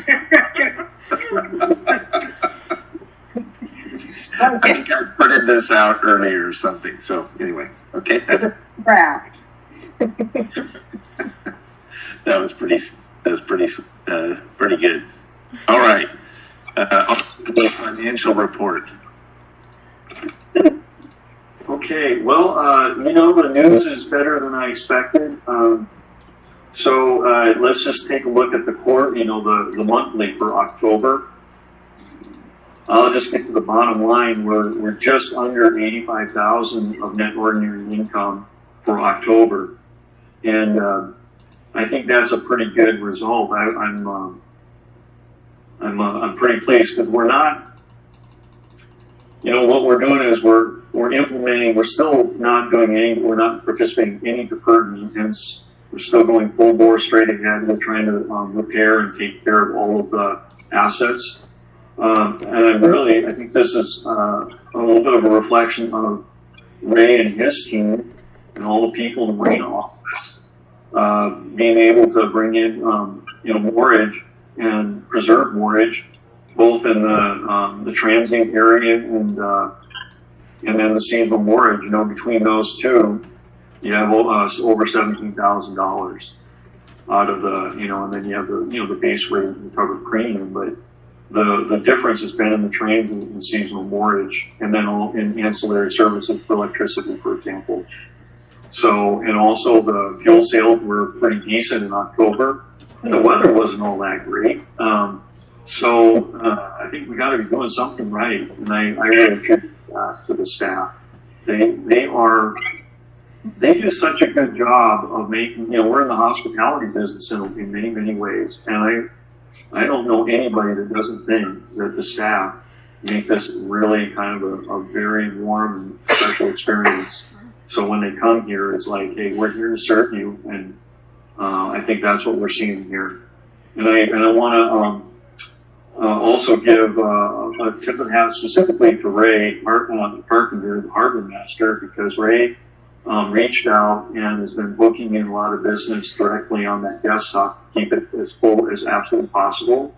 think I printed this out earlier or something. So anyway, okay, that's Draft. that was pretty. That was pretty. Uh, pretty good. All right. Uh, the financial report. Okay, well, uh, you know, the news is better than I expected. Um, so uh, let's just take a look at the quarter, you know, the, the monthly for October. I'll just get to the bottom line. We're, we're just under eighty-five thousand of net ordinary income for October. And uh, I think that's a pretty good result. I, I'm, uh, I'm, uh, I'm pretty pleased because we're not, you know, what we're doing is we're, we're implementing, we're still not doing any, we're not participating in any deferred maintenance. We're still going full bore straight ahead. We're trying to um, repair and take care of all of the assets. Um, and I really, I think this is uh, a little bit of a reflection of Ray and his team and all the people in the Marina office, uh, being able to bring in, um, you know, moorage and preserve moorage, both in the, um, the transient area and, uh, and then the seasonal moorage. You know, between those two, you have uh, over seventeen thousand dollars out of the, you know, and then you have the, you know, the base rate and covered premium. But the the difference has been in the transient and seasonal moorage, and then all in ancillary services for electricity, for example. So, and also the fuel sales were pretty decent in October. The weather wasn't all that great. Um, so uh, I think we got to be doing something right, and I, I really attribute that to the staff. They they are they do such a good job of making. You know, we're in the hospitality business in, in many many ways, and I I don't know anybody that doesn't think that the staff make this really kind of a, a very warm and special experience. So when they come here, it's like, hey, we're here to serve you, and uh, I think that's what we're seeing here. And I and I want to um, uh, also give uh, a tip of the hat specifically to Ray uh, Carpenter, the harbor master, because Ray um, reached out and has been booking in a lot of business directly on that desktop to keep it as full as absolutely possible,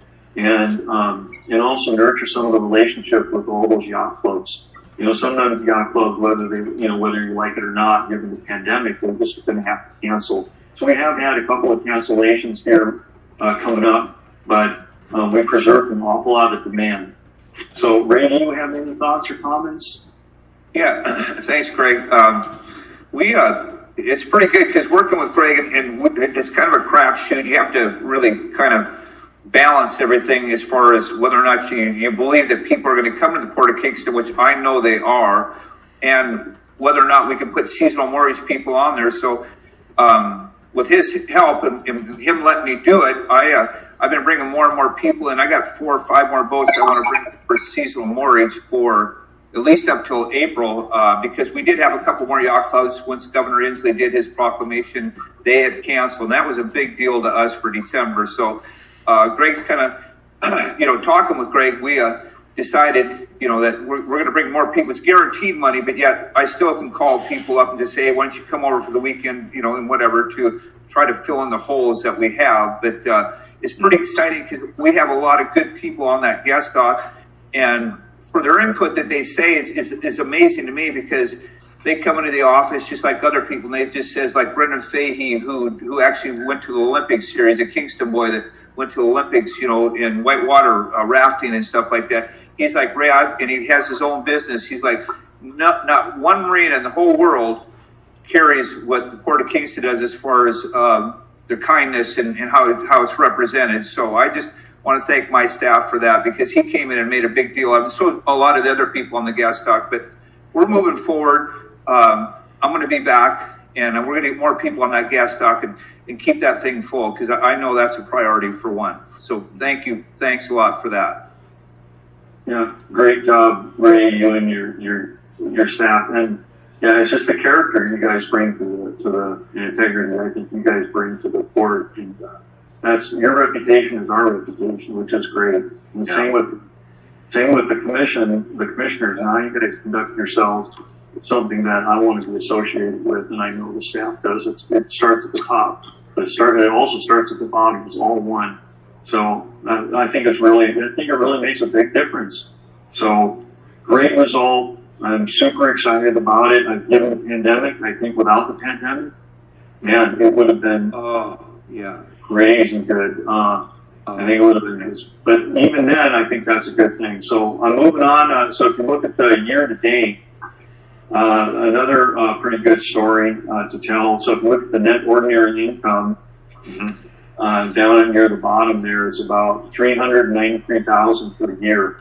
and um, and also nurture some of the relationships with all those yacht clubs. You know, sometimes yacht clubs, whether they, you know, whether you like it or not, given the pandemic, they're just going to have to cancel. So we have had a couple of cancellations here uh, coming up, but um, we preserved an awful lot of demand. So, Ray, do you have any thoughts or comments? Yeah, thanks, Greg. Um, we uh, it's pretty good because working with Greg, and, and it's kind of a crapshoot. You have to really kind of balance everything as far as whether or not you, you believe that people are going to come to the Port of Kingston, which I know they are, and whether or not we can put seasonal mortgage people on there. So um, with his help and, and him letting me do it, I, uh, I've been bringing more and more people in. I got four or five more boats I want to bring for seasonal mortgage for at least up till April, uh, because we did have a couple more yacht clubs. Once Governor Inslee did his proclamation, they had canceled, and that was a big deal to us for December. So uh, Greg's kind of, you know, talking with Greg, we uh, decided, you know, that we're, we're going to bring more people. It's guaranteed money, but yet I still can call people up and just say, hey, why don't you come over for the weekend, you know, and whatever, to try to fill in the holes that we have. But uh, it's pretty exciting because we have a lot of good people on that guest dock, and for their input that they say is, is, is amazing to me, because they come into the office just like other people, and they just says, like Brendan Fahey, who who actually went to the Olympics here. He's a Kingston boy that went to the Olympics, you know, in whitewater uh, rafting and stuff like that. He's like, Ray, I, and he has his own business. He's like, not, not one marina in the whole world carries what the Port of Kingston does as far as um, their kindness and, and how, how it's represented. So I just want to thank my staff for that, because he came in and made a big deal of it. So a lot of the other people on the gas dock, but we're moving forward. Um, I'm going to be back, and we're going to get more people on that gas dock and, and keep that thing full, because I know that's a priority for one. So thank you. Thanks a lot for that. Yeah, great job, Ray, you and your your your staff. And yeah, it's just the character you guys bring to the, to the, the integrity I think you guys bring to the port. And uh, that's, your reputation is our reputation, which is great. And Yeah. same with same with the commission, the commissioners. Now you guys conduct yourselves something that I want to be associated with, and I know the staff does. It's, it starts at the top, but it, start, it also starts at the bottom. It's all one. So I, I think it's really, I think it really makes a big difference. So great result. I'm super excited about it. I've given the pandemic. I think without the pandemic, man, it would have been Oh, yeah. crazy good. Uh, I think it would have been this. But even then, I think that's a good thing. So I'm moving on. Uh, so if you look at the year to date, uh, another uh, pretty good story uh, to tell. So if you look at the net ordinary income, Mm-hmm. uh, down near the bottom there, it's about three hundred ninety-three thousand for the year.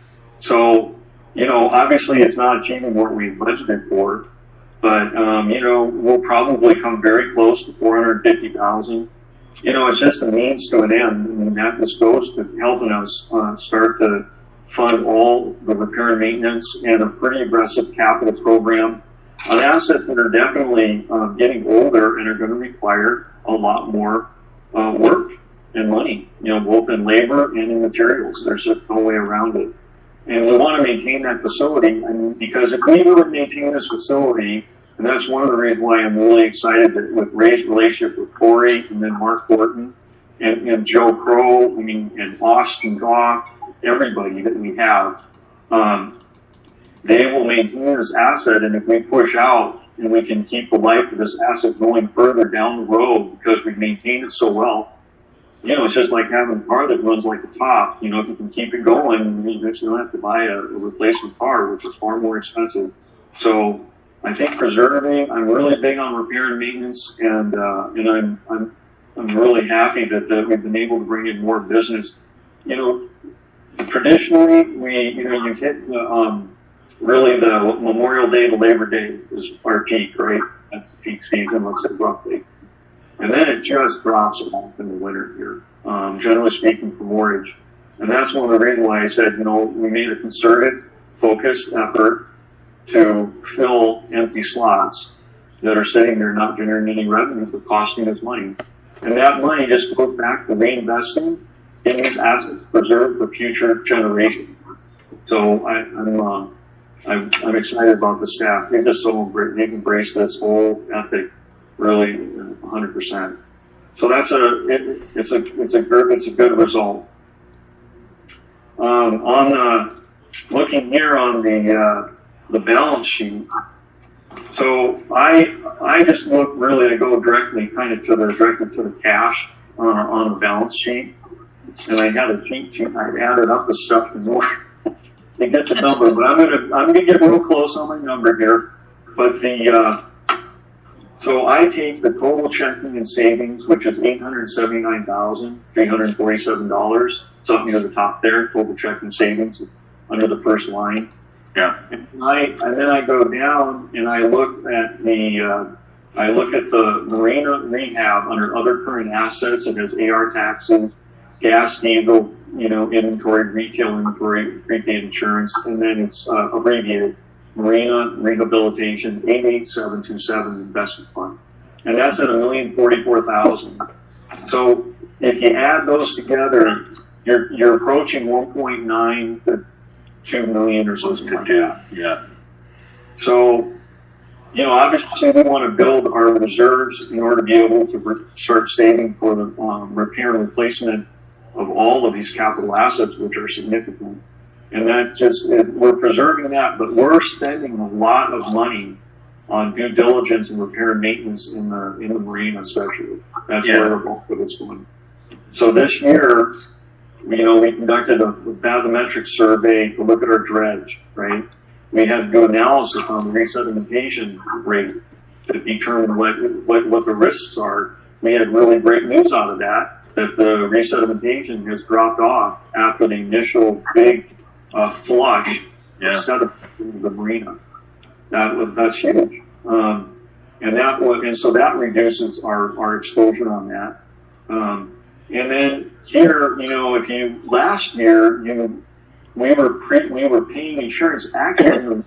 So, you know, obviously it's not achieving what we budgeted for, but, um, you know, we'll probably come very close to four hundred fifty thousand. You know, it's just a means to an end. I mean, that just goes to helping us uh, start to fund all the repair and maintenance and a pretty aggressive capital program on assets that are definitely uh, getting older and are going to require a lot more uh, work and money, you know, both in labor and in materials. There's just no way around it. And we want to maintain that facility. I mean, because if we were to maintain this facility, and that's one of the reasons why I'm really excited that with Ray's relationship with Corey and then Mark Horton and, and Joe Crow, I mean, and Austin Goff, everybody that we have, um, they will maintain this asset. And if we push out and we can keep the life of this asset going further down the road because we maintain it so well, you know, it's just like having a car that runs like a top. You know, if you can keep it going, you eventually don't have to buy a, a replacement car, which is far more expensive. So I think preserving, I'm really big on repair and maintenance, and uh, and I'm I'm I'm really happy that, that we've been able to bring in more business. You know, traditionally we you know you hit um, really the Memorial Day to Labor Day is our peak, right? That's the peak season, let's say roughly. And then it just drops off in the winter here, um, generally speaking, for mortgage. And that's one of the reasons why I said, you know, we made a concerted, focused effort to fill empty slots that are sitting there not generating any revenue but costing us money. And that money just goes back to reinvesting in these assets preserved for future generations. So I, I'm, uh, I'm, I'm excited about the staff. They're just so great. They've embraced this whole ethic really one hundred percent. So that's a, it, it's a, it's a good, it's a good result. Um, on the, looking here on the, uh, the balance sheet. So I, I just look really to go directly kind of to the, directly to the cash on, on the balance sheet. And I had a cheat sheet. I added up the stuff in order. to get the number, but I'm gonna I'm gonna get real close on my number here. But the uh, so I take the total checking and savings, which is eight hundred seventy nine thousand three hundred forty seven dollars. It's up near the top there. Total checking savings. It's under the first line. Yeah. And I and then I go down and I look at the uh, I look at the marina rehab under other current assets. It has A R taxes, gas, diesel, you know, inventory, retail inventory, prepaid insurance, and then it's uh, abbreviated Marina Rehabilitation eight eight seven two seven Investment Fund, and that's at a million forty four thousand. So if you add those together, you're you're approaching one point nine to two million or something like that. Yeah. So, you know, obviously we want to build our reserves in order to be able to re- start saving for the um, repair and replacement of all of these capital assets, which are significant. And that just, it, we're preserving that, but we're spending a lot of money on due diligence and repair and maintenance in the, in the marina especially. That's Yeah. where the bulk of it's going. So this year, you know, we conducted a bathymetric survey to look at our dredge, right? We had to do analysis on the resedimentation rate to determine what, what, what the risks are. We had really great news out of that, that the resedimentation has dropped off after the initial big uh, flush Yeah. of sediment into the marina. That, that's huge. Um, and that was, and so that reduces our, our exposure on that. Um, and then here, you know, if you, last year, you know, we were pre, we were paying insurance actually,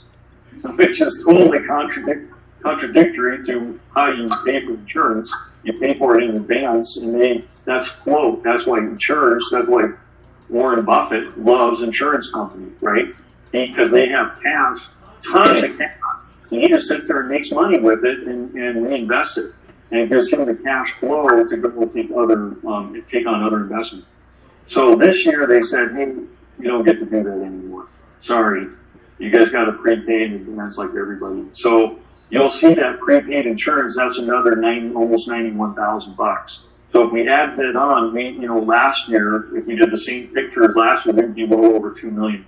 which is totally contradic- contradictory to how you pay for insurance. You pay for it in advance, and they, that's float. That's why insurers, that's why Warren Buffett loves insurance companies, right? Because they have cash, tons of cash. And he just sits there and makes money with it and, and reinvests it. And it gives him the cash flow to go take other, um, take on other investments. So this year they said, hey, you don't get to do that anymore. Sorry. You guys got to prepay in advance like everybody. So you'll see that prepaid insurance, that's another ninety, almost ninety-one thousand bucks. So if we add that on, we, you know, last year, if we did the same picture as last year, we'd be well over two million.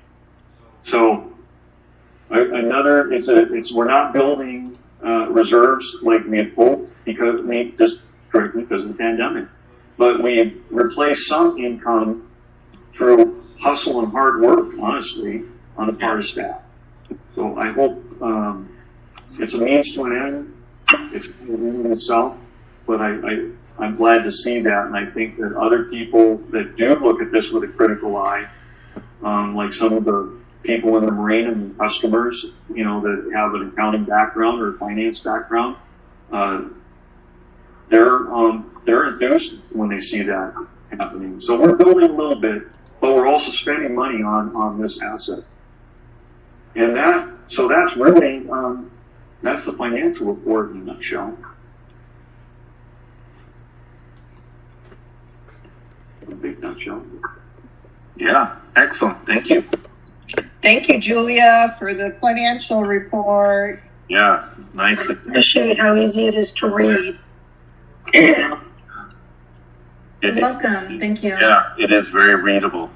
So another, it's a, it's, we're not building uh, reserves like we had hoped because we just directly because of the pandemic. But we replaced some income through hustle and hard work, honestly, on the part of staff. So I hope um, it's a means to an end. It's in itself, but I, I, I'm glad to see that, and I think that other people that do look at this with a critical eye, um, like some of the people in the marine and customers, you know, that have an accounting background or a finance background, uh, they're um, they're enthused when they see that happening. So we're building a little bit, but we're also spending money on, on this asset. And that, so that's really, um, that's the financial report in a nutshell. A big nutshell. Yeah, excellent. Thank you. Thank you, Julia, for the financial report. Yeah, nice. Appreciate how easy it is to read. It- You're welcome. Thank you. Yeah, it is very readable.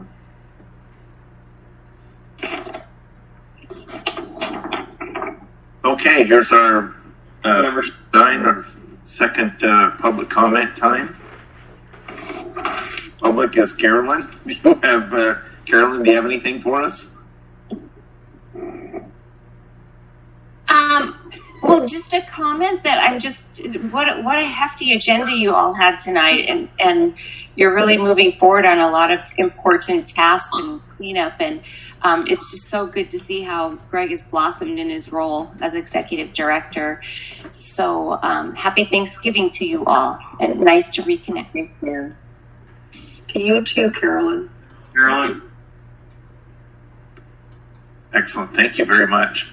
Okay, here's our uh, sign, our second uh, public comment time. Public is Carolyn. Do you have uh, Carolyn? Do you have anything for us? Um, well, just a comment that I'm just what what a hefty agenda you all had tonight, and and you're really moving forward on a lot of important tasks and cleanup, and um, it's just so good to see how Greg has blossomed in his role as executive director. So um, happy Thanksgiving to you all, and nice to reconnect with you. To you too, Carolyn. Carolyn. Excellent. Thank you very much.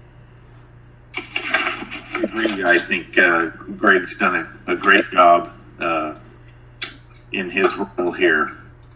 I agree. I think uh, Greg's done a, a great job uh, in his role here.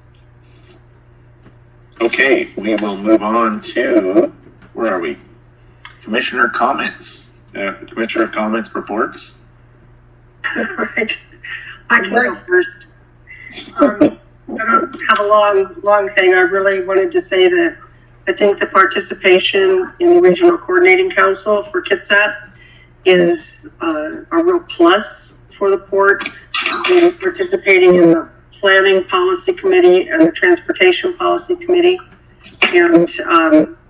Okay, we will move on to, where are we? Commissioner comments. Uh, Commissioner comments, reports. Right. I can go first. Um, I don't have a long, long thing. I really wanted to say that I think the participation in the Regional Coordinating Council for Kitsap is uh, a real plus for the port. They're participating in the Planning Policy Committee and the Transportation Policy Committee. And um,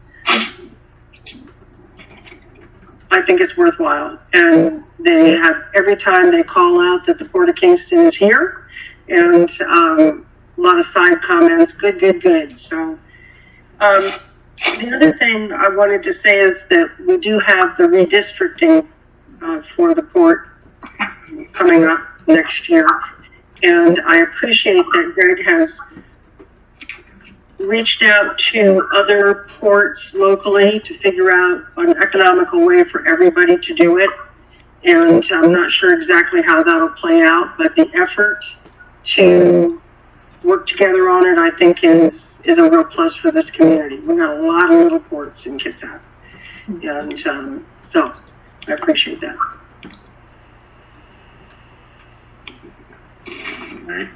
I think it's worthwhile. And they have, every time they call out that the Port of Kingston is here, and um, a lot of side comments, good, good, good. So um, the other thing I wanted to say is that we do have the redistricting uh, for the port coming up next year. And I appreciate that Greg has reached out to other ports locally to figure out an economical way for everybody to do it. And I'm not sure exactly how that'll play out, but the effort to work together on it, I think, is is a real plus for this community. We've got a lot of little ports in Kitsap. And um, so I appreciate that. Right.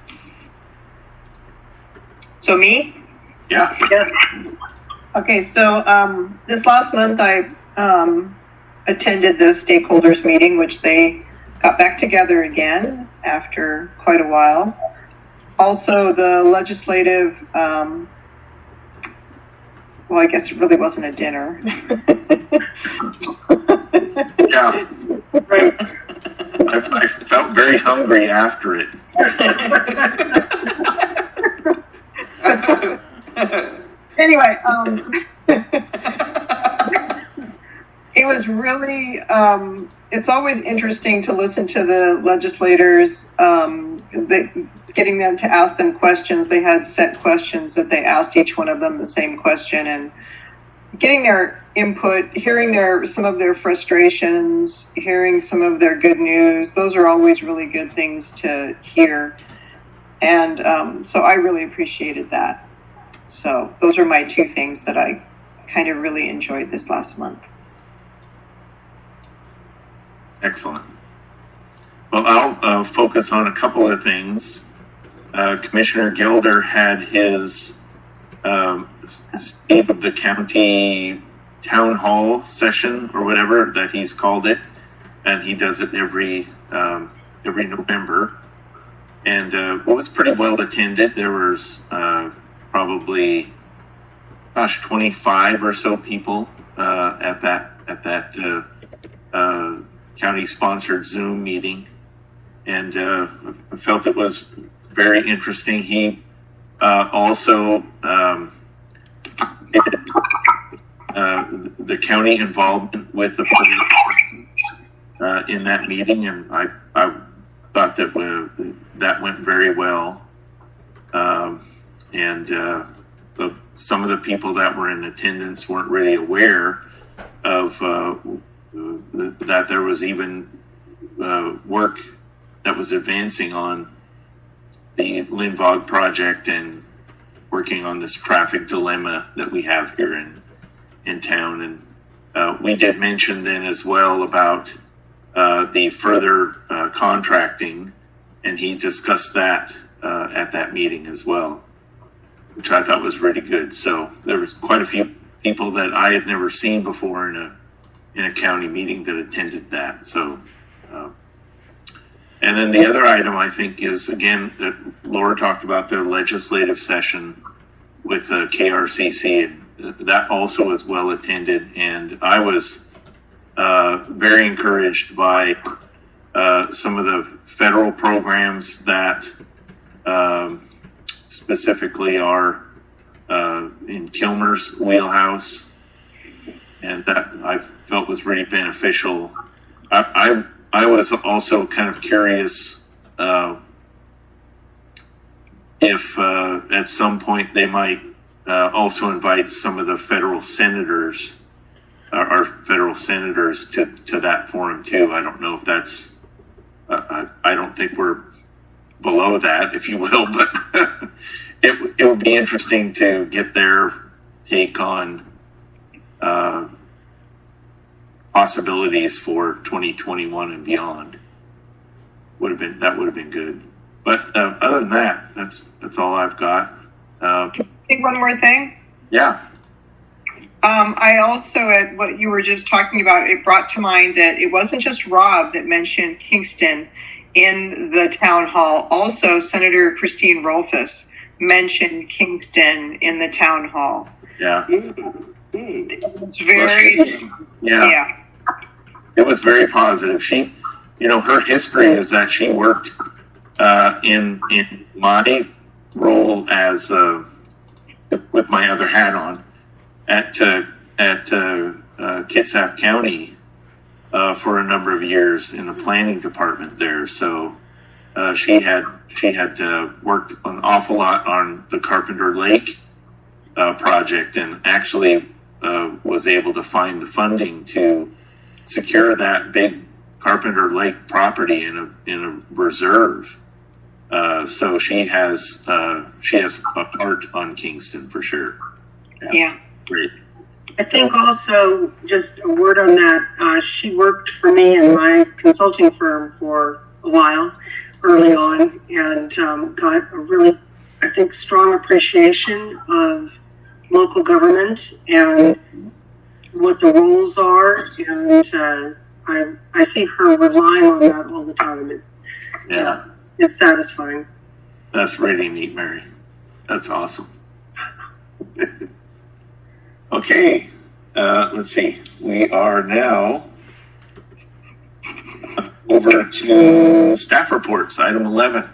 So me? Yeah. Yeah. Okay, so um, this last month I um, attended the stakeholders meeting, which they got back together again after quite a while. Also, the legislative, um, well, I guess it really wasn't a dinner. Yeah. Right. I, I felt very hungry after it. Anyway, um, it was really, um, it's always interesting to listen to the legislators, um, they, getting them to ask them questions. They had set questions that they asked each one of them the same question, and getting their input, hearing their some of their frustrations, hearing some of their good news. Those are always really good things to hear. And um, so I really appreciated that. So those are my two things that I kind of really enjoyed this last month. Excellent. Well, I'll uh, focus on a couple of things. Uh, Commissioner Gilder had his um, State of the County Town Hall session, or whatever that he's called it, and he does it every um, every November. And uh, it was pretty well attended. There was uh, probably, gosh, twenty-five or so people uh, at that at that uh, uh, county-sponsored Zoom meeting, and uh, I felt it was very interesting. He uh, also um, uh, the county involvement with the police uh, in that meeting, and I I thought that uh, that went very well. Um, and uh, the, some of the people that were in attendance weren't really aware of uh, the, that there was even uh, work that was advancing on the Lindvog project and working on this traffic dilemma that we have here in in town. And uh, we did mention then as well about uh, the further uh, contracting, and he discussed that uh, at that meeting as well, which I thought was really good. So there was quite a few people that I had never seen before in a in a county meeting that attended that. So, uh, and then the other item I think is, again, that Laura talked about the legislative session with uh, K R C C, and that also was well attended. And I was uh, very encouraged by uh, some of the federal programs that um, specifically are uh, in Kilmer's wheelhouse, and that I felt was really beneficial. I I, I was also kind of curious uh, if uh, at some point they might uh, also invite some of the federal senators, our, our federal senators, to, to that forum too. I don't know if that's, uh, I, I don't think we're below that, if you will, but it it would be interesting to get their take on uh, possibilities for twenty twenty-one and beyond. Would have been that would have been good. But uh, other than that, that's that's all I've got. Uh, Can I say one more thing? Yeah. Um, I also, at what you were just talking about, it brought to mind that it wasn't just Rob that mentioned Kingston in the town hall. Also, Senator Christine Rolfes mentioned Kingston in the town hall. Yeah. It's very, well, she, yeah. yeah. It was very positive. She, you know, her history is that she worked uh, in in my role as uh, with my other hat on at uh, at uh, uh, Kitsap County uh, for a number of years in the planning department there. So uh, she had she had uh, worked an awful lot on the Carpenter Lake uh, project, and actually uh, was able to find the funding to secure that big Carpenter Lake property in a in a reserve. Uh, so she has uh, she has a part on Kingston for sure. Yeah. yeah. Great. I think also, just a word on that, uh, she worked for me in my consulting firm for a while early on, and um, got a really, I think, strong appreciation of local government and what the rules are, and uh, I I see her relying on that all the time. It, yeah. It's satisfying. That's really neat, Mary. That's awesome. Okay, uh, let's see. We are now over to staff reports, item eleven.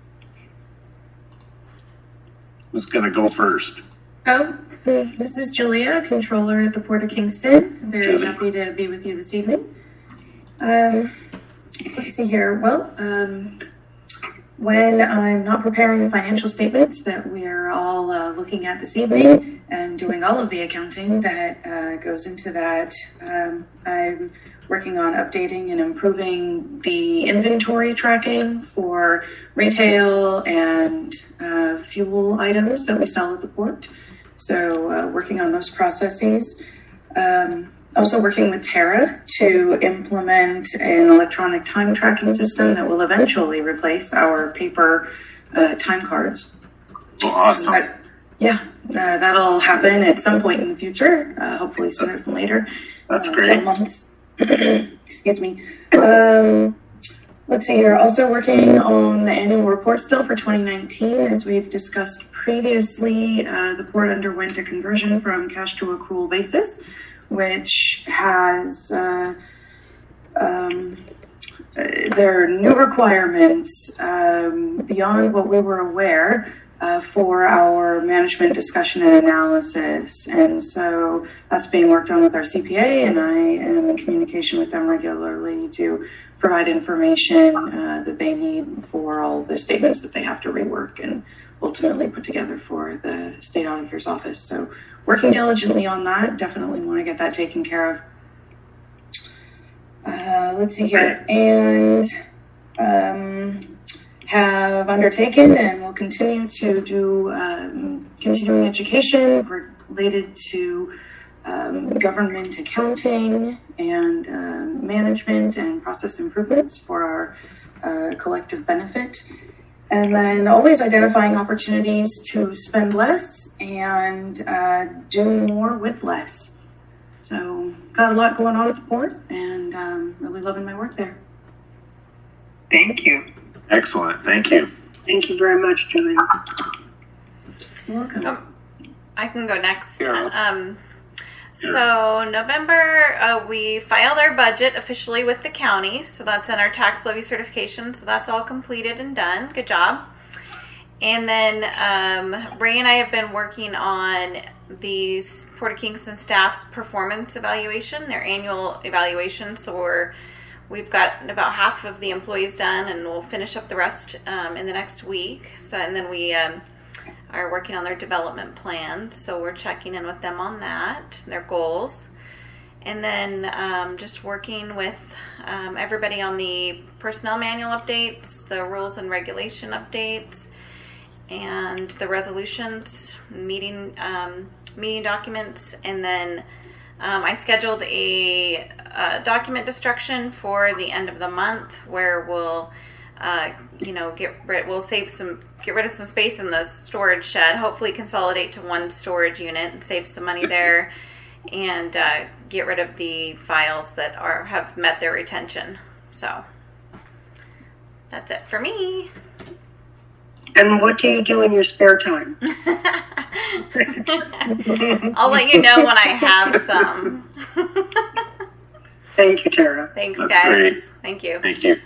Who's going to go first? Oh, this is Julia, controller at the Port of Kingston. I'm very Julia. happy to be with you this evening. Um, let's see here. Well, um, when I'm not preparing the financial statements that we're all uh, looking at this evening and doing all of the accounting that uh, goes into that, um, I'm working on updating and improving the inventory tracking for retail and uh, fuel items that we sell at the port. So uh, working on those processes. Um, Also working with Terra to implement an electronic time tracking system that will eventually replace our paper uh, time cards. Oh, awesome. So that, yeah, uh, that'll happen at some point in the future, uh, hopefully sooner than later. That's uh, great. Some months. Excuse me. Um, let's see here. Also working on the annual report still for twenty nineteen. As we've discussed previously, uh, the port underwent a conversion from cash to accrual basis, which has uh, um, there are new requirements um, beyond what we were aware uh, for our management discussion and analysis. And so that's being worked on with our C P A, and I am in communication with them regularly to provide information uh, that they need for all the statements that they have to rework and ultimately put together for the state auditor's office. So working diligently on that, definitely want to get that taken care of. Uh, let's see here, and um, have undertaken and will continue to do um, continuing education related to um, government accounting and uh, management and process improvements for our uh, collective benefit. And then always identifying opportunities to spend less and uh, do more with less. So got a lot going on at the port, and um, really loving my work there. Thank you. Excellent. Thank you. Thank you very much, Julia. You're welcome. Um, I can go next. Yeah. Um, so November, uh, we filed our budget officially with the county. So that's in our tax levy certification. So that's all completed and done. Good job. And then um, Ray and I have been working on the Port of Kingston staff's performance evaluation, their annual evaluation. So we're, we've got about half of the employees done, and we'll finish up the rest um, in the next week. So and then we um, are working on their development plans, so we're checking in with them on that, their goals. And then um, just working with um, everybody on the personnel manual updates, the rules and regulation updates, and the resolutions, meeting um, meeting documents. And then um, I scheduled a, a document destruction for the end of the month, where we'll uh, you know get rid we'll save some get rid of some space in the storage shed, hopefully consolidate to one storage unit and save some money there. and uh, get rid of the files that are have met their retention. So that's it for me. And what do you do in your spare time? I'll let you know when I have some. Thank you, Tara. Thanks, That's guys. great. Thank you. Thank you.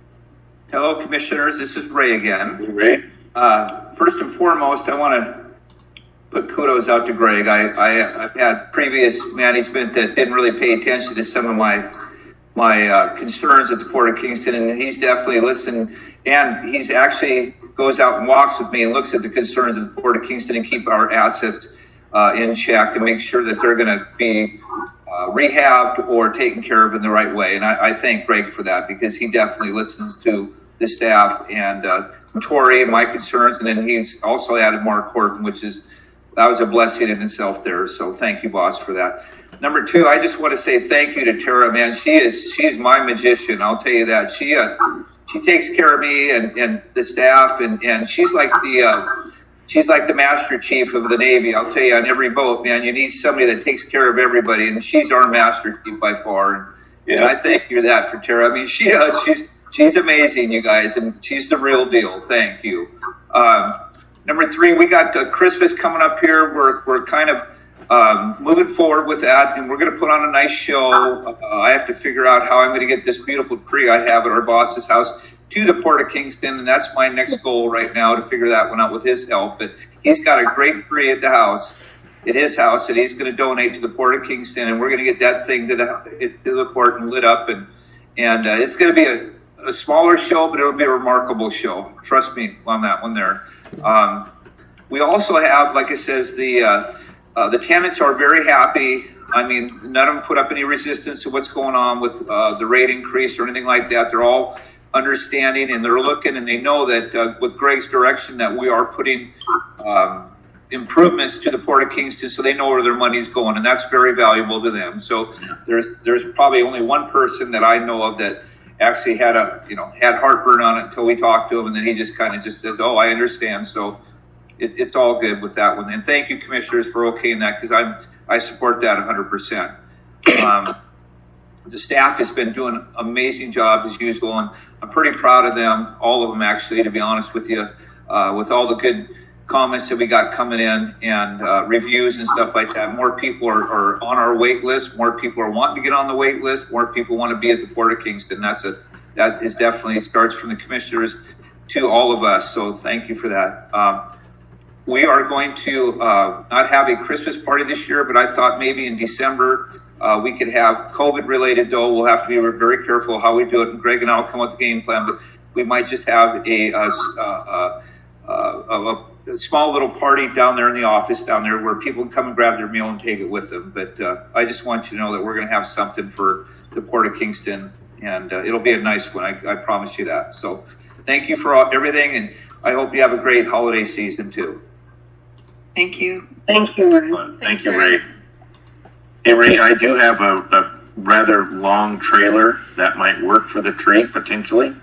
Hello, commissioners. This is Ray again. Ray? Uh, first and foremost, I want to put kudos out to Greg. I, I, I've had previous management that didn't really pay attention to some of my my uh, concerns at the Port of Kingston, and he's definitely listened. And he's actually goes out and walks with me and looks at the concerns of the Port of Kingston and keep our assets uh, in check and make sure that they're going to be uh, rehabbed or taken care of in the right way. And I, I thank Greg for that, because he definitely listens to the staff and uh, Tori and my concerns. And then he's also added Mark Horton, which is, that was a blessing in itself there. So thank you, boss, for that. Number two, I just want to say thank you to Tara, man. She is, she is my magician. I'll tell you that. She, uh, she takes care of me and, and the staff, and, and she's like the, uh, she's like the Master Chief of the Navy. I'll tell you, on every boat, man, you need somebody that takes care of everybody, and she's our Master Chief by far. And, yeah. and I thank you for that for Tara. I mean, she, uh, she's, she's amazing, you guys, and she's the real deal. Thank you. Um, number three, we got uh, Christmas coming up here. We're, we're kind of, Um, moving forward with that, and we're going to put on a nice show. Uh, I have to figure out how I'm going to get this beautiful tree I have at our boss's house to the Port of Kingston, and that's my next goal right now, to figure that one out with his help. But he's got a great tree at the house, at his house, that he's going to donate to the Port of Kingston, and we're going to get that thing to the to the port and lit up, and and uh, it's going to be a, a smaller show, but it'll be a remarkable show. Trust me on that one there. Um, we also have, like it says, the uh, Uh, the tenants are very happy. I mean, none of them put up any resistance to what's going on with uh, the rate increase or anything like that. They're all understanding, and they're looking, and they know that uh, with Greg's direction that we are putting um, improvements to the Port of Kingston, so they know where their money's going, and that's very valuable to them. So there's there's probably only one person that I know of that actually had a you know had heartburn on it until we talked to him, and then he just kind of just says, "Oh, I understand." So It, it's all good with that one. And thank you, commissioners, for okaying that, because I'm I support that one hundred percent. Um, the staff has been doing an amazing job as usual, and I'm pretty proud of them, all of them actually, to be honest with you, uh, with all the good comments that we got coming in and uh, reviews and stuff like that. More people are, are on our wait list. More people are wanting to get on the wait list. More people want to be at the Port of Kingston. That's a that is definitely starts from the commissioners to all of us. So thank you for that. Um, We are going to uh, not have a Christmas party this year, but I thought maybe in December uh, we could have COVID related, though. We'll have to be very careful how we do it. And Greg and I will come up with the game plan, but we might just have a, a, a, a, a small little party down there in the office down there where people can come and grab their meal and take it with them. But uh, I just want you to know that we're going to have something for the Port of Kingston, and uh, it'll be a nice one. I, I promise you that. So thank you for all, everything, and I hope you have a great holiday season too. Thank you. Thank you, Ray. Thank Thanks, you, Ray. Hey, Ray, I do have a, a rather long trailer that might work for the tree, potentially.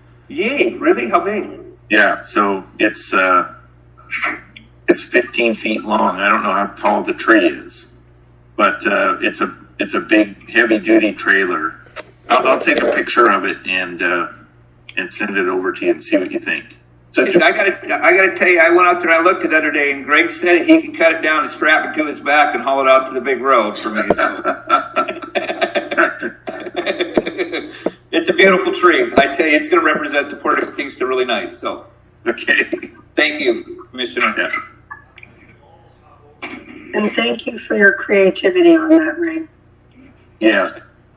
Yay, really? How big? Yeah, so it's uh, it's fifteen feet long. I don't know how tall the tree is, but uh, it's a it's a big, heavy-duty trailer. I'll, I'll take a picture of it and uh, and send it over to you and see what you think. So I gotta, I gotta tell you, I went out there and I looked at it the other day, and Greg said he can cut it down and strap it to his back and haul it out to the big road for me. So. It's a beautiful tree. I tell you, it's going to represent the Port of Kingston really nice. So, okay, thank you, Commissioner. And thank you for your creativity on that, Ray. Yes.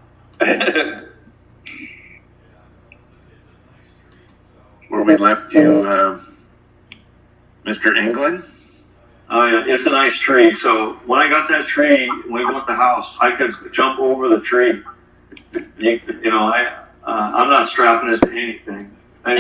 Were we left to uh, Mister England? Oh, yeah, it's a nice tree. So when I got that tree, when we bought the house, I could jump over the tree. You, you know, I, uh, I'm not strapping it to anything. I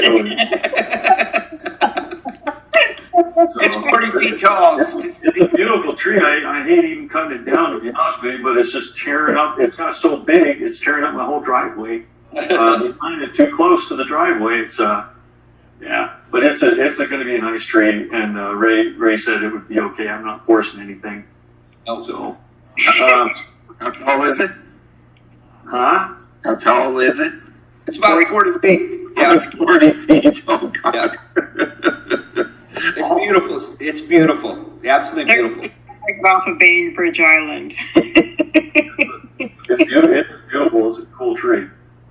so, it's forty feet tall. It's, it's a beautiful tree. I, I hate even cutting it down, to be honest with you, but it's just tearing up. It's got so big, it's tearing up my whole driveway. Uh, you find it too close to the driveway. It's uh, yeah, but it's a it's going to be a nice tree. And uh, Ray Ray said it would be okay. I'm not forcing anything. No, so Um, How tall is it? huh? How tall is it? It's about forty feet. Oh, Yeah, it's forty feet. Oh, God. Yeah. It's beautiful. It's, it's beautiful. Absolutely beautiful. Off of Bainbridge Island. It's beautiful. It's beautiful. It's a cool tree.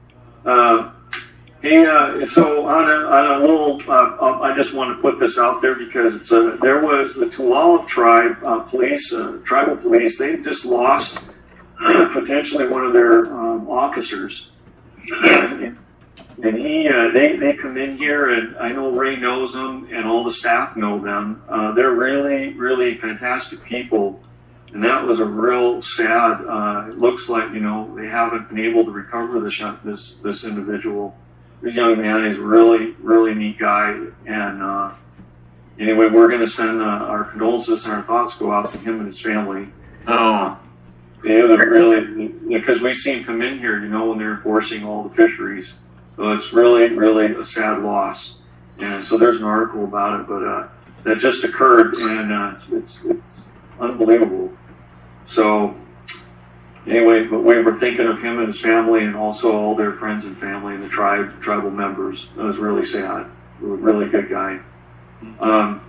Uh, hey, uh, so on a, on a little, uh, I just want to put this out there because it's a, there was the Tulalip tribe uh, police, uh, tribal police. They just lost potentially one of their um, officers, and, and he, uh, they, they come in here, and I know Ray knows them, and all the staff know them. Uh, they're really, really fantastic people. And that was a real sad. Uh, it looks like, you know, they haven't been able to recover this this this individual. This young man is really, really neat guy. And uh, anyway, we're going to send uh, our condolences and our thoughts go out to him and his family. Oh, They are really, because we see him come in here, you know, when they're enforcing all the fisheries. So it's really, really a sad loss. And so there's an article about it, but uh, that just occurred, and uh, it's, it's it's unbelievable. So anyway, but we were thinking of him and his family, and also all their friends and family and the tribe, tribal members. It was really sad. A really good guy. Um,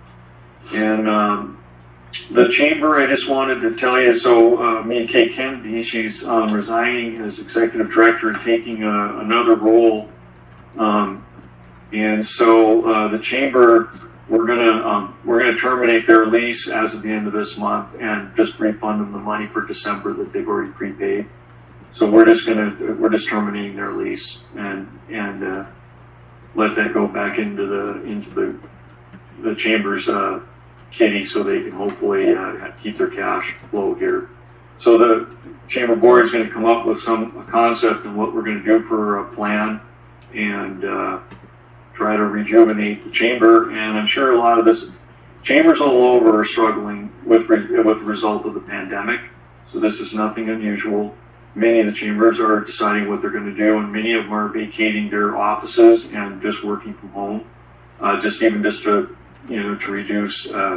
and um, the chamber, I just wanted to tell you, so uh, me, Kate Kennedy, she's um, resigning as executive director and taking uh, another role. Um, and so uh, the chamber, we're gonna um, we're gonna terminate their lease as of the end of this month and just refund them the money for December that they've already prepaid. So we're just gonna we're just terminating their lease and and uh, let that go back into the into the the chamber's uh, kitty, so they can hopefully uh, keep their cash flow here. So the chamber board is going to come up with some a concept and what we're going to do for a plan and. Uh, try to rejuvenate the chamber, and I'm sure a lot of this, chambers all over are struggling with re, with the result of the pandemic, so this is nothing unusual. Many of the chambers are deciding what they're going to do, and many of them are vacating their offices and just working from home, uh, just even just to, you know, to reduce uh,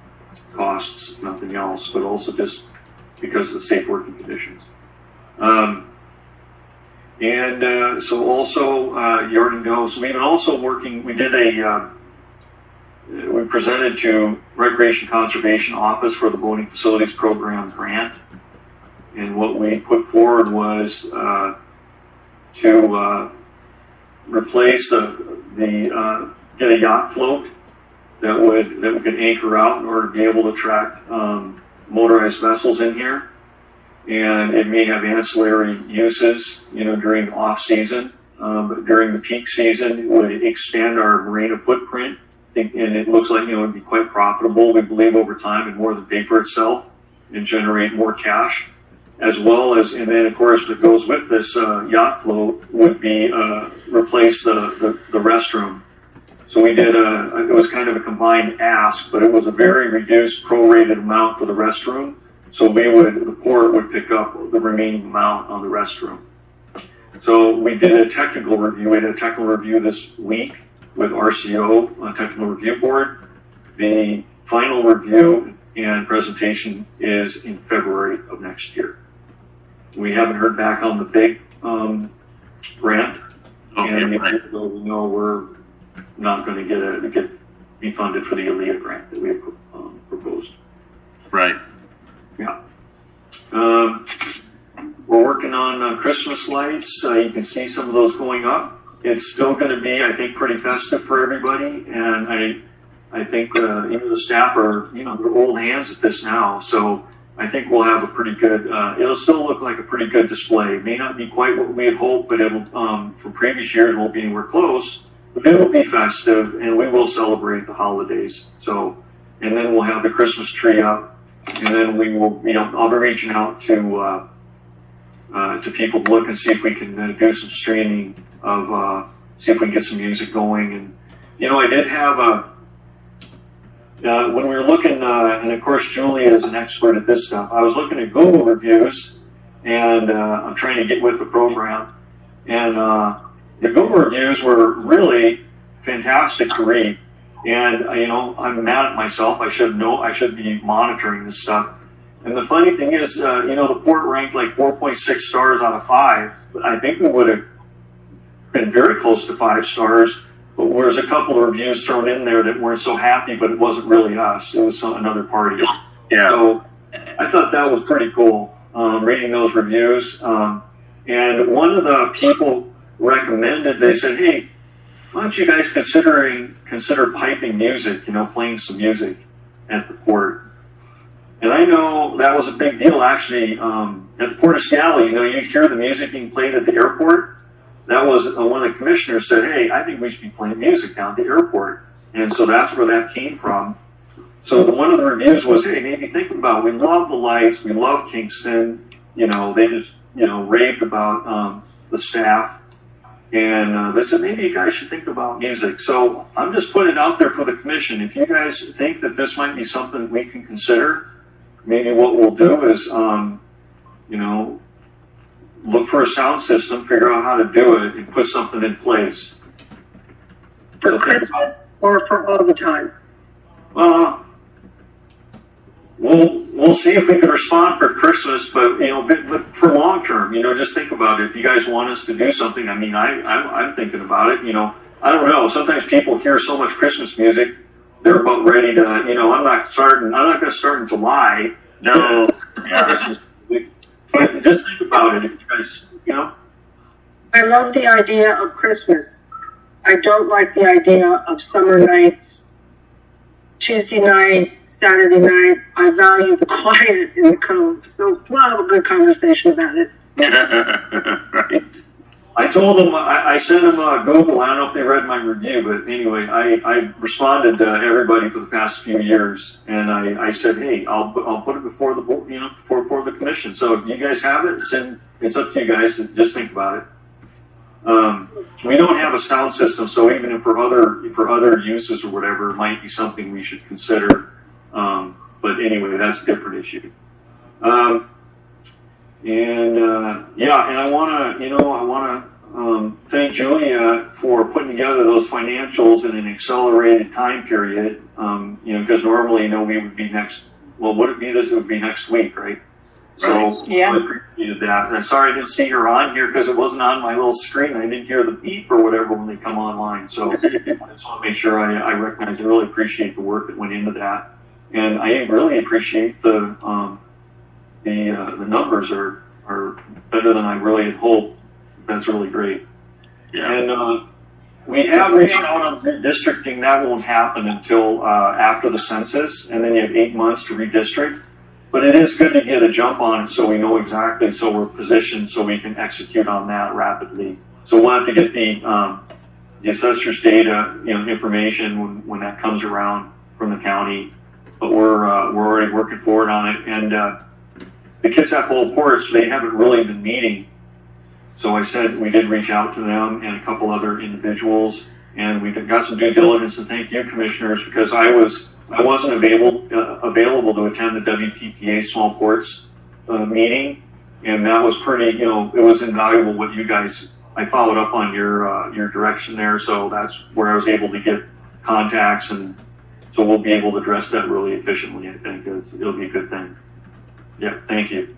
costs, nothing else, but also just because of the safe working conditions. Um, And uh, so also, uh, you already know, so we've been also working, we did a, uh, we presented to Recreation Conservation Office for the Boating Facilities Program grant. And what we put forward was uh, to uh, replace the, the uh, get a yacht float that would, that we could anchor out in order to be able to attract um, motorized vessels in here. And it may have ancillary uses, you know, during off season, um, but during the peak season, it would expand our marina footprint. And it looks like, you know, it'd be quite profitable, we believe, over time, and more than pay for itself and generate more cash, as well as, and then of course what goes with this uh, yacht float would be uh, replace the, the, the restroom. So we did a, it was kind of a combined ask, but it was a very reduced prorated amount for the restroom. So we would, the port would pick up the remaining amount on the restroom. So we did a technical review. We did a technical review this week with R C O, a technical review board. The final review and presentation is in February of next year. We haven't heard back on the big um, grant, okay, and right. we know we're not going to get a get be funded for the A L E A grant that we have um, proposed. Right. Yeah. Um, we're working on uh, Christmas lights. Uh, you can see some of those going up. It's still going to be, I think, pretty festive for everybody. And I, I think uh, even the staff are, you know, they're old hands at this now. So I think we'll have a pretty good. Uh, it'll still look like a pretty good display. It may not be quite what we had hoped, but it'll. Um, from previous years, it won't be anywhere close. But it'll be festive, and we will celebrate the holidays. So, and then we'll have the Christmas tree up. And then we will, you know, I'll be reaching out to uh, uh, to people to look and see if we can uh, do some streaming of, uh, see if we can get some music going. And, you know, I did have a, uh, when we were looking, uh, and of course Julia is an expert at this stuff, I was looking at Google reviews, and uh, I'm trying to get with the program. And uh, the Google reviews were really fantastic to read. And, you know, I'm mad at myself. I should know, I should be monitoring this stuff. And the funny thing is, uh, you know, the port ranked like four point six stars out of five, but I think we would have been very close to five stars. But there's a couple of reviews thrown in there that weren't so happy, but it wasn't really us. It was some, another party. Yeah. So I thought that was pretty cool, um, reading those reviews. Um, and one of the people recommended, they said, hey, why don't you guys considering consider piping music, you know, playing some music at the port? And I know that was a big deal, actually, um, at the Port of Seattle. You know, you hear the music being played at the airport. That was uh, one of the commissioners said, hey, I think we should be playing music down at the airport. And so that's where that came from. So the, one of the reviews was, hey, maybe think about, we love the lights, we love Kingston. You know, they just, you know, raved about um, the staff. And uh, they said, maybe you guys should think about music. So I'm just putting it out there for the commission. If you guys think that this might be something we can consider, maybe what we'll do is, um, you know, look for a sound system, figure out how to do it, and put something in place. For so Christmas or for all the time? Well, we'll we'll see if we can respond for Christmas, but you know, but, but for long term, you know, just think about it. If you guys want us to do something, I mean, I I'm, I'm thinking about it. You know, I don't know. Sometimes people hear so much Christmas music, they're about ready to. You know, I'm not starting. I'm not going to start in July. No. Yeah. But just think about it, if you guys, you know. I love the idea of Christmas. I don't like the idea of summer nights, Tuesday night, Saturday night. I value the quiet in the cove. So we'll have a good conversation about it. Right. I told them, I, I sent them uh, Google. I don't know if they read my review, but anyway, I, I responded to everybody for the past few years, and I, I said, hey, I'll I'll put it before the board, you know, before, before the commission. So if you guys have it, it's, in, it's up to you guys. Just think about it. Um, we don't have a sound system, so even if for other for other uses or whatever, it might be something we should consider. Um, but anyway, that's a different issue. Um, And, uh, yeah, and I want to, you know, I want to um, thank Julia for putting together those financials in an accelerated time period, um, you know, because normally, you know, we would be next, well, would it be this? It would be next week, right? So Right. Yeah. I appreciated that. And I'm sorry I didn't see her on here because it wasn't on my little screen. I didn't hear the beep or whatever when they come online. So I just want to make sure I, I recognize, I really appreciate the work that went into that. And I really appreciate the, um, The uh, the numbers are, are better than I really had hoped. That's really great. Yeah. And uh, we have reached out on redistricting. That won't happen until uh, after the census, and then you have eight months to redistrict. But it is good to get a jump on it so we know exactly, so we're positioned so we can execute on that rapidly. So we'll have to get the um, the assessor's data, you know, information when, when that comes around from the county. But we're uh, we're already working forward on it. And uh, the Kitsap Old Ports, they haven't really been meeting. So I said we did reach out to them and a couple other individuals, and we got some due diligence. And thank you, commissioners, because I was I wasn't available uh, available to attend the W P P A Small Ports uh, meeting, and that was pretty. You know, it was invaluable. What you guys, I followed up on your uh, your direction there, so that's where I was able to get contacts, and so we'll be able to address that really efficiently. I think it's, it'll be a good thing. Yeah, thank you.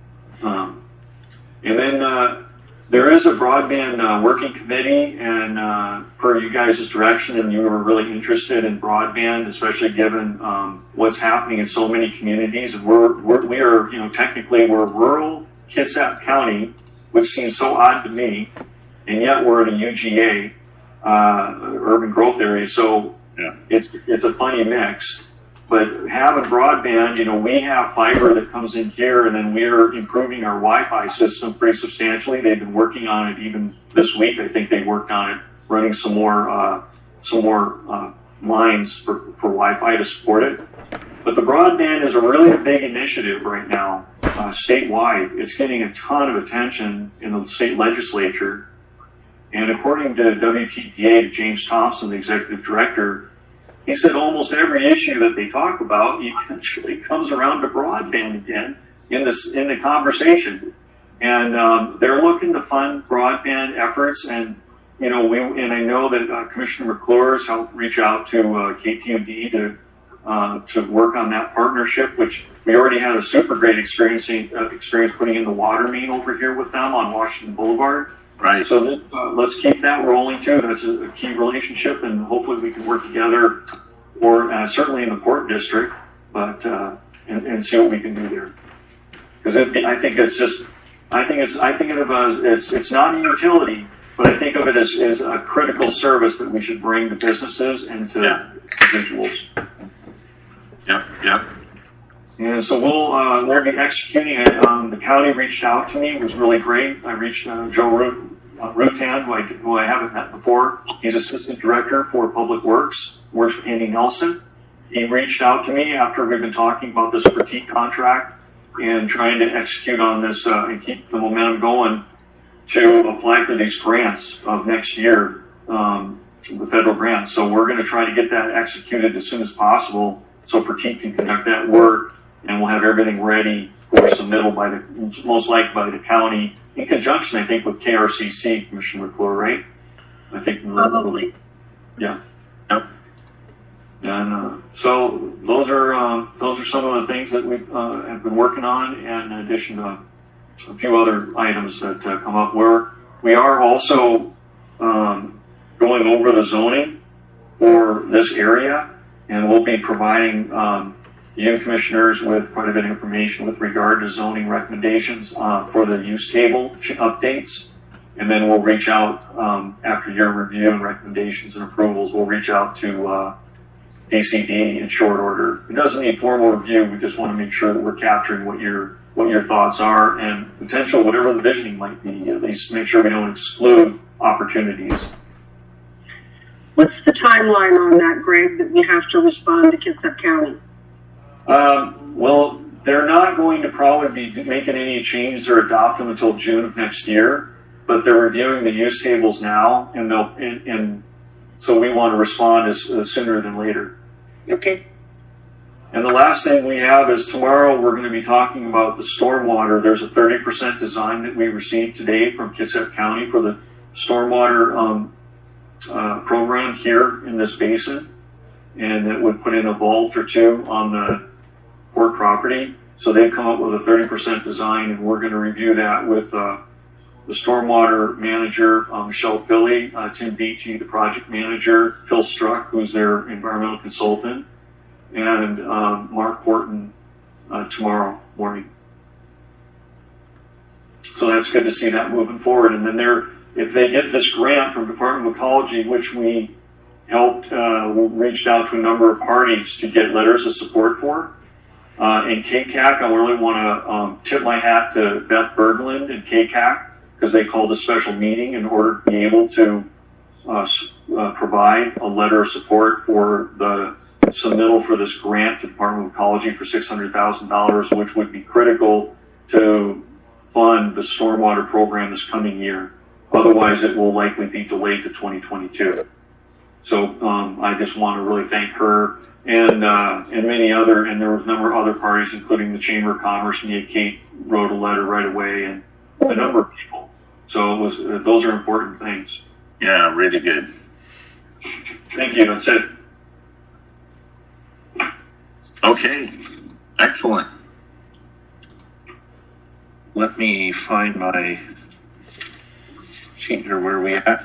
Um, and then uh, there is a broadband uh, working committee, and uh, per you guys' direction, and you were really interested in broadband, especially given um, what's happening in so many communities. And we're, we're we are, you know, technically we're rural Kitsap County, which seems so odd to me, and yet we're in a U G A, uh, urban growth area. So yeah. it's it's a funny mix. But having broadband, you know, we have fiber that comes in here, and then we're improving our Wi-Fi system pretty substantially. They've been working on it even this week. I think they worked on it, running some more uh, some more uh, lines for, for Wi-Fi to support it. But the broadband is a really big initiative right now, uh, statewide. It's getting a ton of attention in the state legislature. And according to W P P A, to James Thompson, the executive director, he said almost every issue that they talk about eventually comes around to broadband again in this in the conversation, and um, they're looking to fund broadband efforts. And you know, we and I know that uh, Commissioner McClure's helped reach out to uh, K P U D to uh, to work on that partnership, which we already had a super great experience, uh, experience putting in the water main over here with them on Washington Boulevard. Right. So this, uh, let's keep that rolling too. That's a, a key relationship, and hopefully we can work together, or uh, certainly in the Port District, but uh, and, and see what we can do there. Because I think it's just, I think it's, I think of it as it's it's not a utility, but I think of it as, as a critical service that we should bring to businesses and to Yeah. individuals. Yep, yep. And so we'll uh, we'll be executing it. Um, the county reached out to me; it was really great. I reached uh, Joe Root, uh, Rutan, who I who I haven't met before. He's assistant director for Public Works, works for Andy Nelson. He reached out to me after we've been talking about this Pratik contract and trying to execute on this uh, and keep the momentum going to apply for these grants of next year, um, the federal grants. So we're going to try to get that executed as soon as possible, so Pratik can conduct that work, and we'll have everything ready for submittal by the, most likely by the county, in conjunction, I think, with K R C C, Commissioner McClure, right? I think. Probably. Yeah. Yep. And uh, so those are uh, those are some of the things that we uh, have been working on, and in addition to a few other items that uh, come up. Where we are also um, going over the zoning for this area, and we'll be providing um, you commissioners with quite a bit of information with regard to zoning recommendations uh, for the use table updates. And then we'll reach out um, after your review and recommendations and approvals. We'll reach out to uh, D C D in short order. It doesn't need formal review. We just want to make sure that we're capturing what your what your thoughts are and potential, whatever the visioning might be. At least make sure we don't exclude opportunities. What's the timeline on that, Greg, that we have to respond to Kitsap County? Um, well, they're not going to probably be making any changes or adopt them until June of next year, but they're reviewing the use tables now, and they'll and, and so we want to respond as uh, sooner than later. Okay. And the last thing we have is tomorrow we're going to be talking about the stormwater. There's a thirty percent design that we received today from Kitsap County for the stormwater um, uh, program here in this basin, and that would put in a vault or two on the port property. So they've come up with a thirty percent design, and we're going to review that with uh, the stormwater manager, uh, Michelle Philly, uh, Tim Beachy, the project manager, Phil Struck, who's their environmental consultant, and um, Mark Horton uh, tomorrow morning. So that's good to see that moving forward. And then they're, if they get this grant from Department of Ecology, which we helped, uh, we reached out to a number of parties to get letters of support for. Uh, in K C A C, I really want to um, tip my hat to Beth Berglund and K C A C, because they called a special meeting in order to be able to uh, uh, provide a letter of support for the submittal for this grant to the Department of Ecology for six hundred thousand dollars, which would be critical to fund the stormwater program this coming year. Otherwise, it will likely be delayed to twenty twenty-two. So um, I just want to really thank her and uh, and many other, and there was a number of other parties, including the Chamber of Commerce. Mia Kate wrote a letter right away, and a number of people. So it was uh, those are important things. Yeah, really good. Thank you. That's it. Okay, excellent. Let me find my sheet here. Where are we at?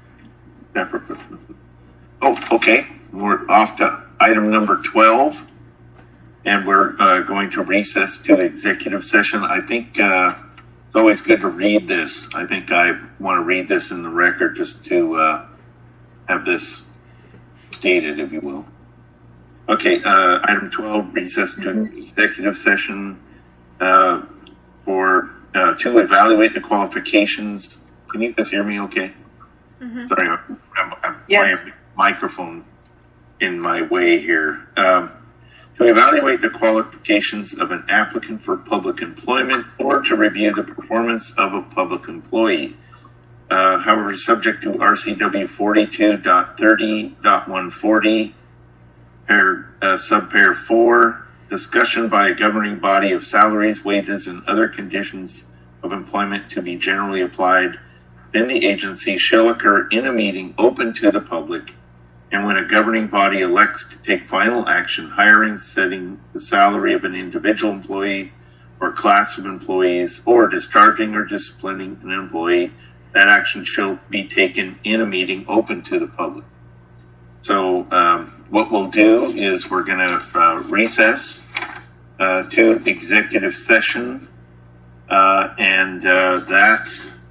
Oh, okay. We're off to item number twelve, and we're uh, going to recess to executive session. I think uh, it's always good to read this. I think I want to read this in the record just to uh, have this stated, if you will. Okay, uh, item twelve, recess to mm-hmm. executive session uh, for uh, to evaluate the qualifications. Can you guys hear me okay? Mm-hmm. Sorry, I'm, I'm, yes. my microphone in my way here. Um, to evaluate the qualifications of an applicant for public employment or to review the performance of a public employee. Uh, however, subject to R C W forty-two point thirty point one forty, pair, uh, subpair four, discussion by a governing body of salaries, wages, and other conditions of employment to be generally applied in the agency shall occur in a meeting open to the public and when a governing body elects to take final action, hiring, setting the salary of an individual employee or class of employees, or discharging or disciplining an employee, that action shall be taken in a meeting open to the public. So um, what we'll do is we're going to uh, recess uh, to executive session, uh, and uh, that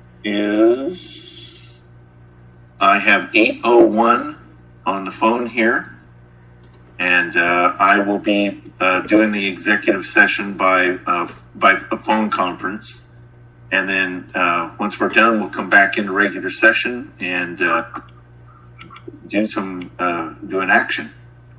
is, I have eight oh one on the phone here, and uh, I will be uh, doing the executive session by uh, by a phone conference, and then uh, once we're done, we'll come back into regular session and uh, do some uh, do an action.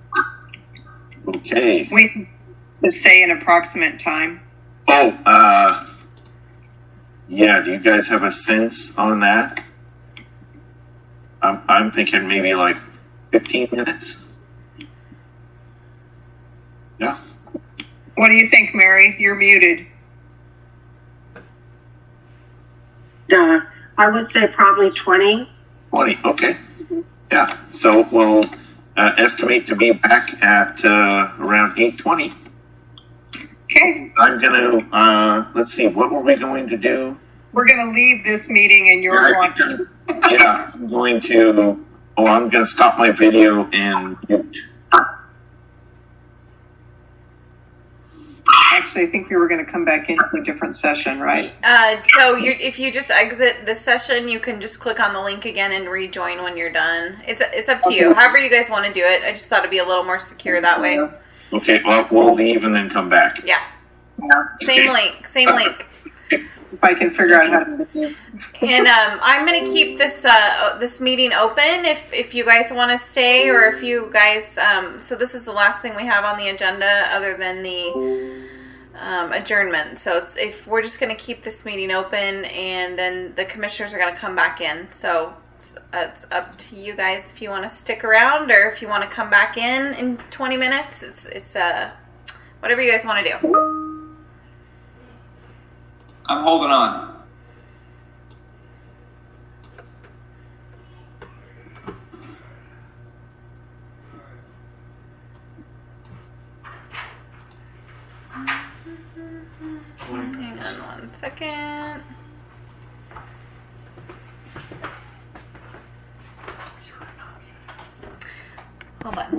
Okay. We can say an approximate time. Oh, uh, yeah. Do you guys have a sense on that? I'm I'm thinking maybe like fifteen minutes. Yeah. What do you think, Mary? You're muted. Uh, I would say probably twenty. twenty, okay. Yeah, so we'll uh, estimate to be back at uh, around eight twenty. Okay. I'm going to, uh, let's see, what were we going to do? We're going to leave this meeting and you're Yeah, watching. yeah, I'm going to, oh, I'm going to stop my video and mute. Actually, I think we were going to come back into a different session, right? Uh, so you, if you just exit this session, you can just click on the link again and rejoin when you're done. It's it's up to you. However you guys want to do it. I just thought it'd be a little more secure that way. Okay, well, we'll leave and then come back. Yeah. Same link. Same link. If I can figure out how to do it. And um, I'm going to keep this uh, this meeting open if, if you guys want to stay, or if you guys, um, so this is the last thing we have on the agenda other than the um, adjournment. So it's, if we're just going to keep this meeting open, and then the commissioners are going to come back in. So it's, it's up to you guys if you want to stick around, or if you want to come back in in twenty minutes. It's, it's uh, whatever you guys want to do. I'm holding on. Hang on one second. Hold on.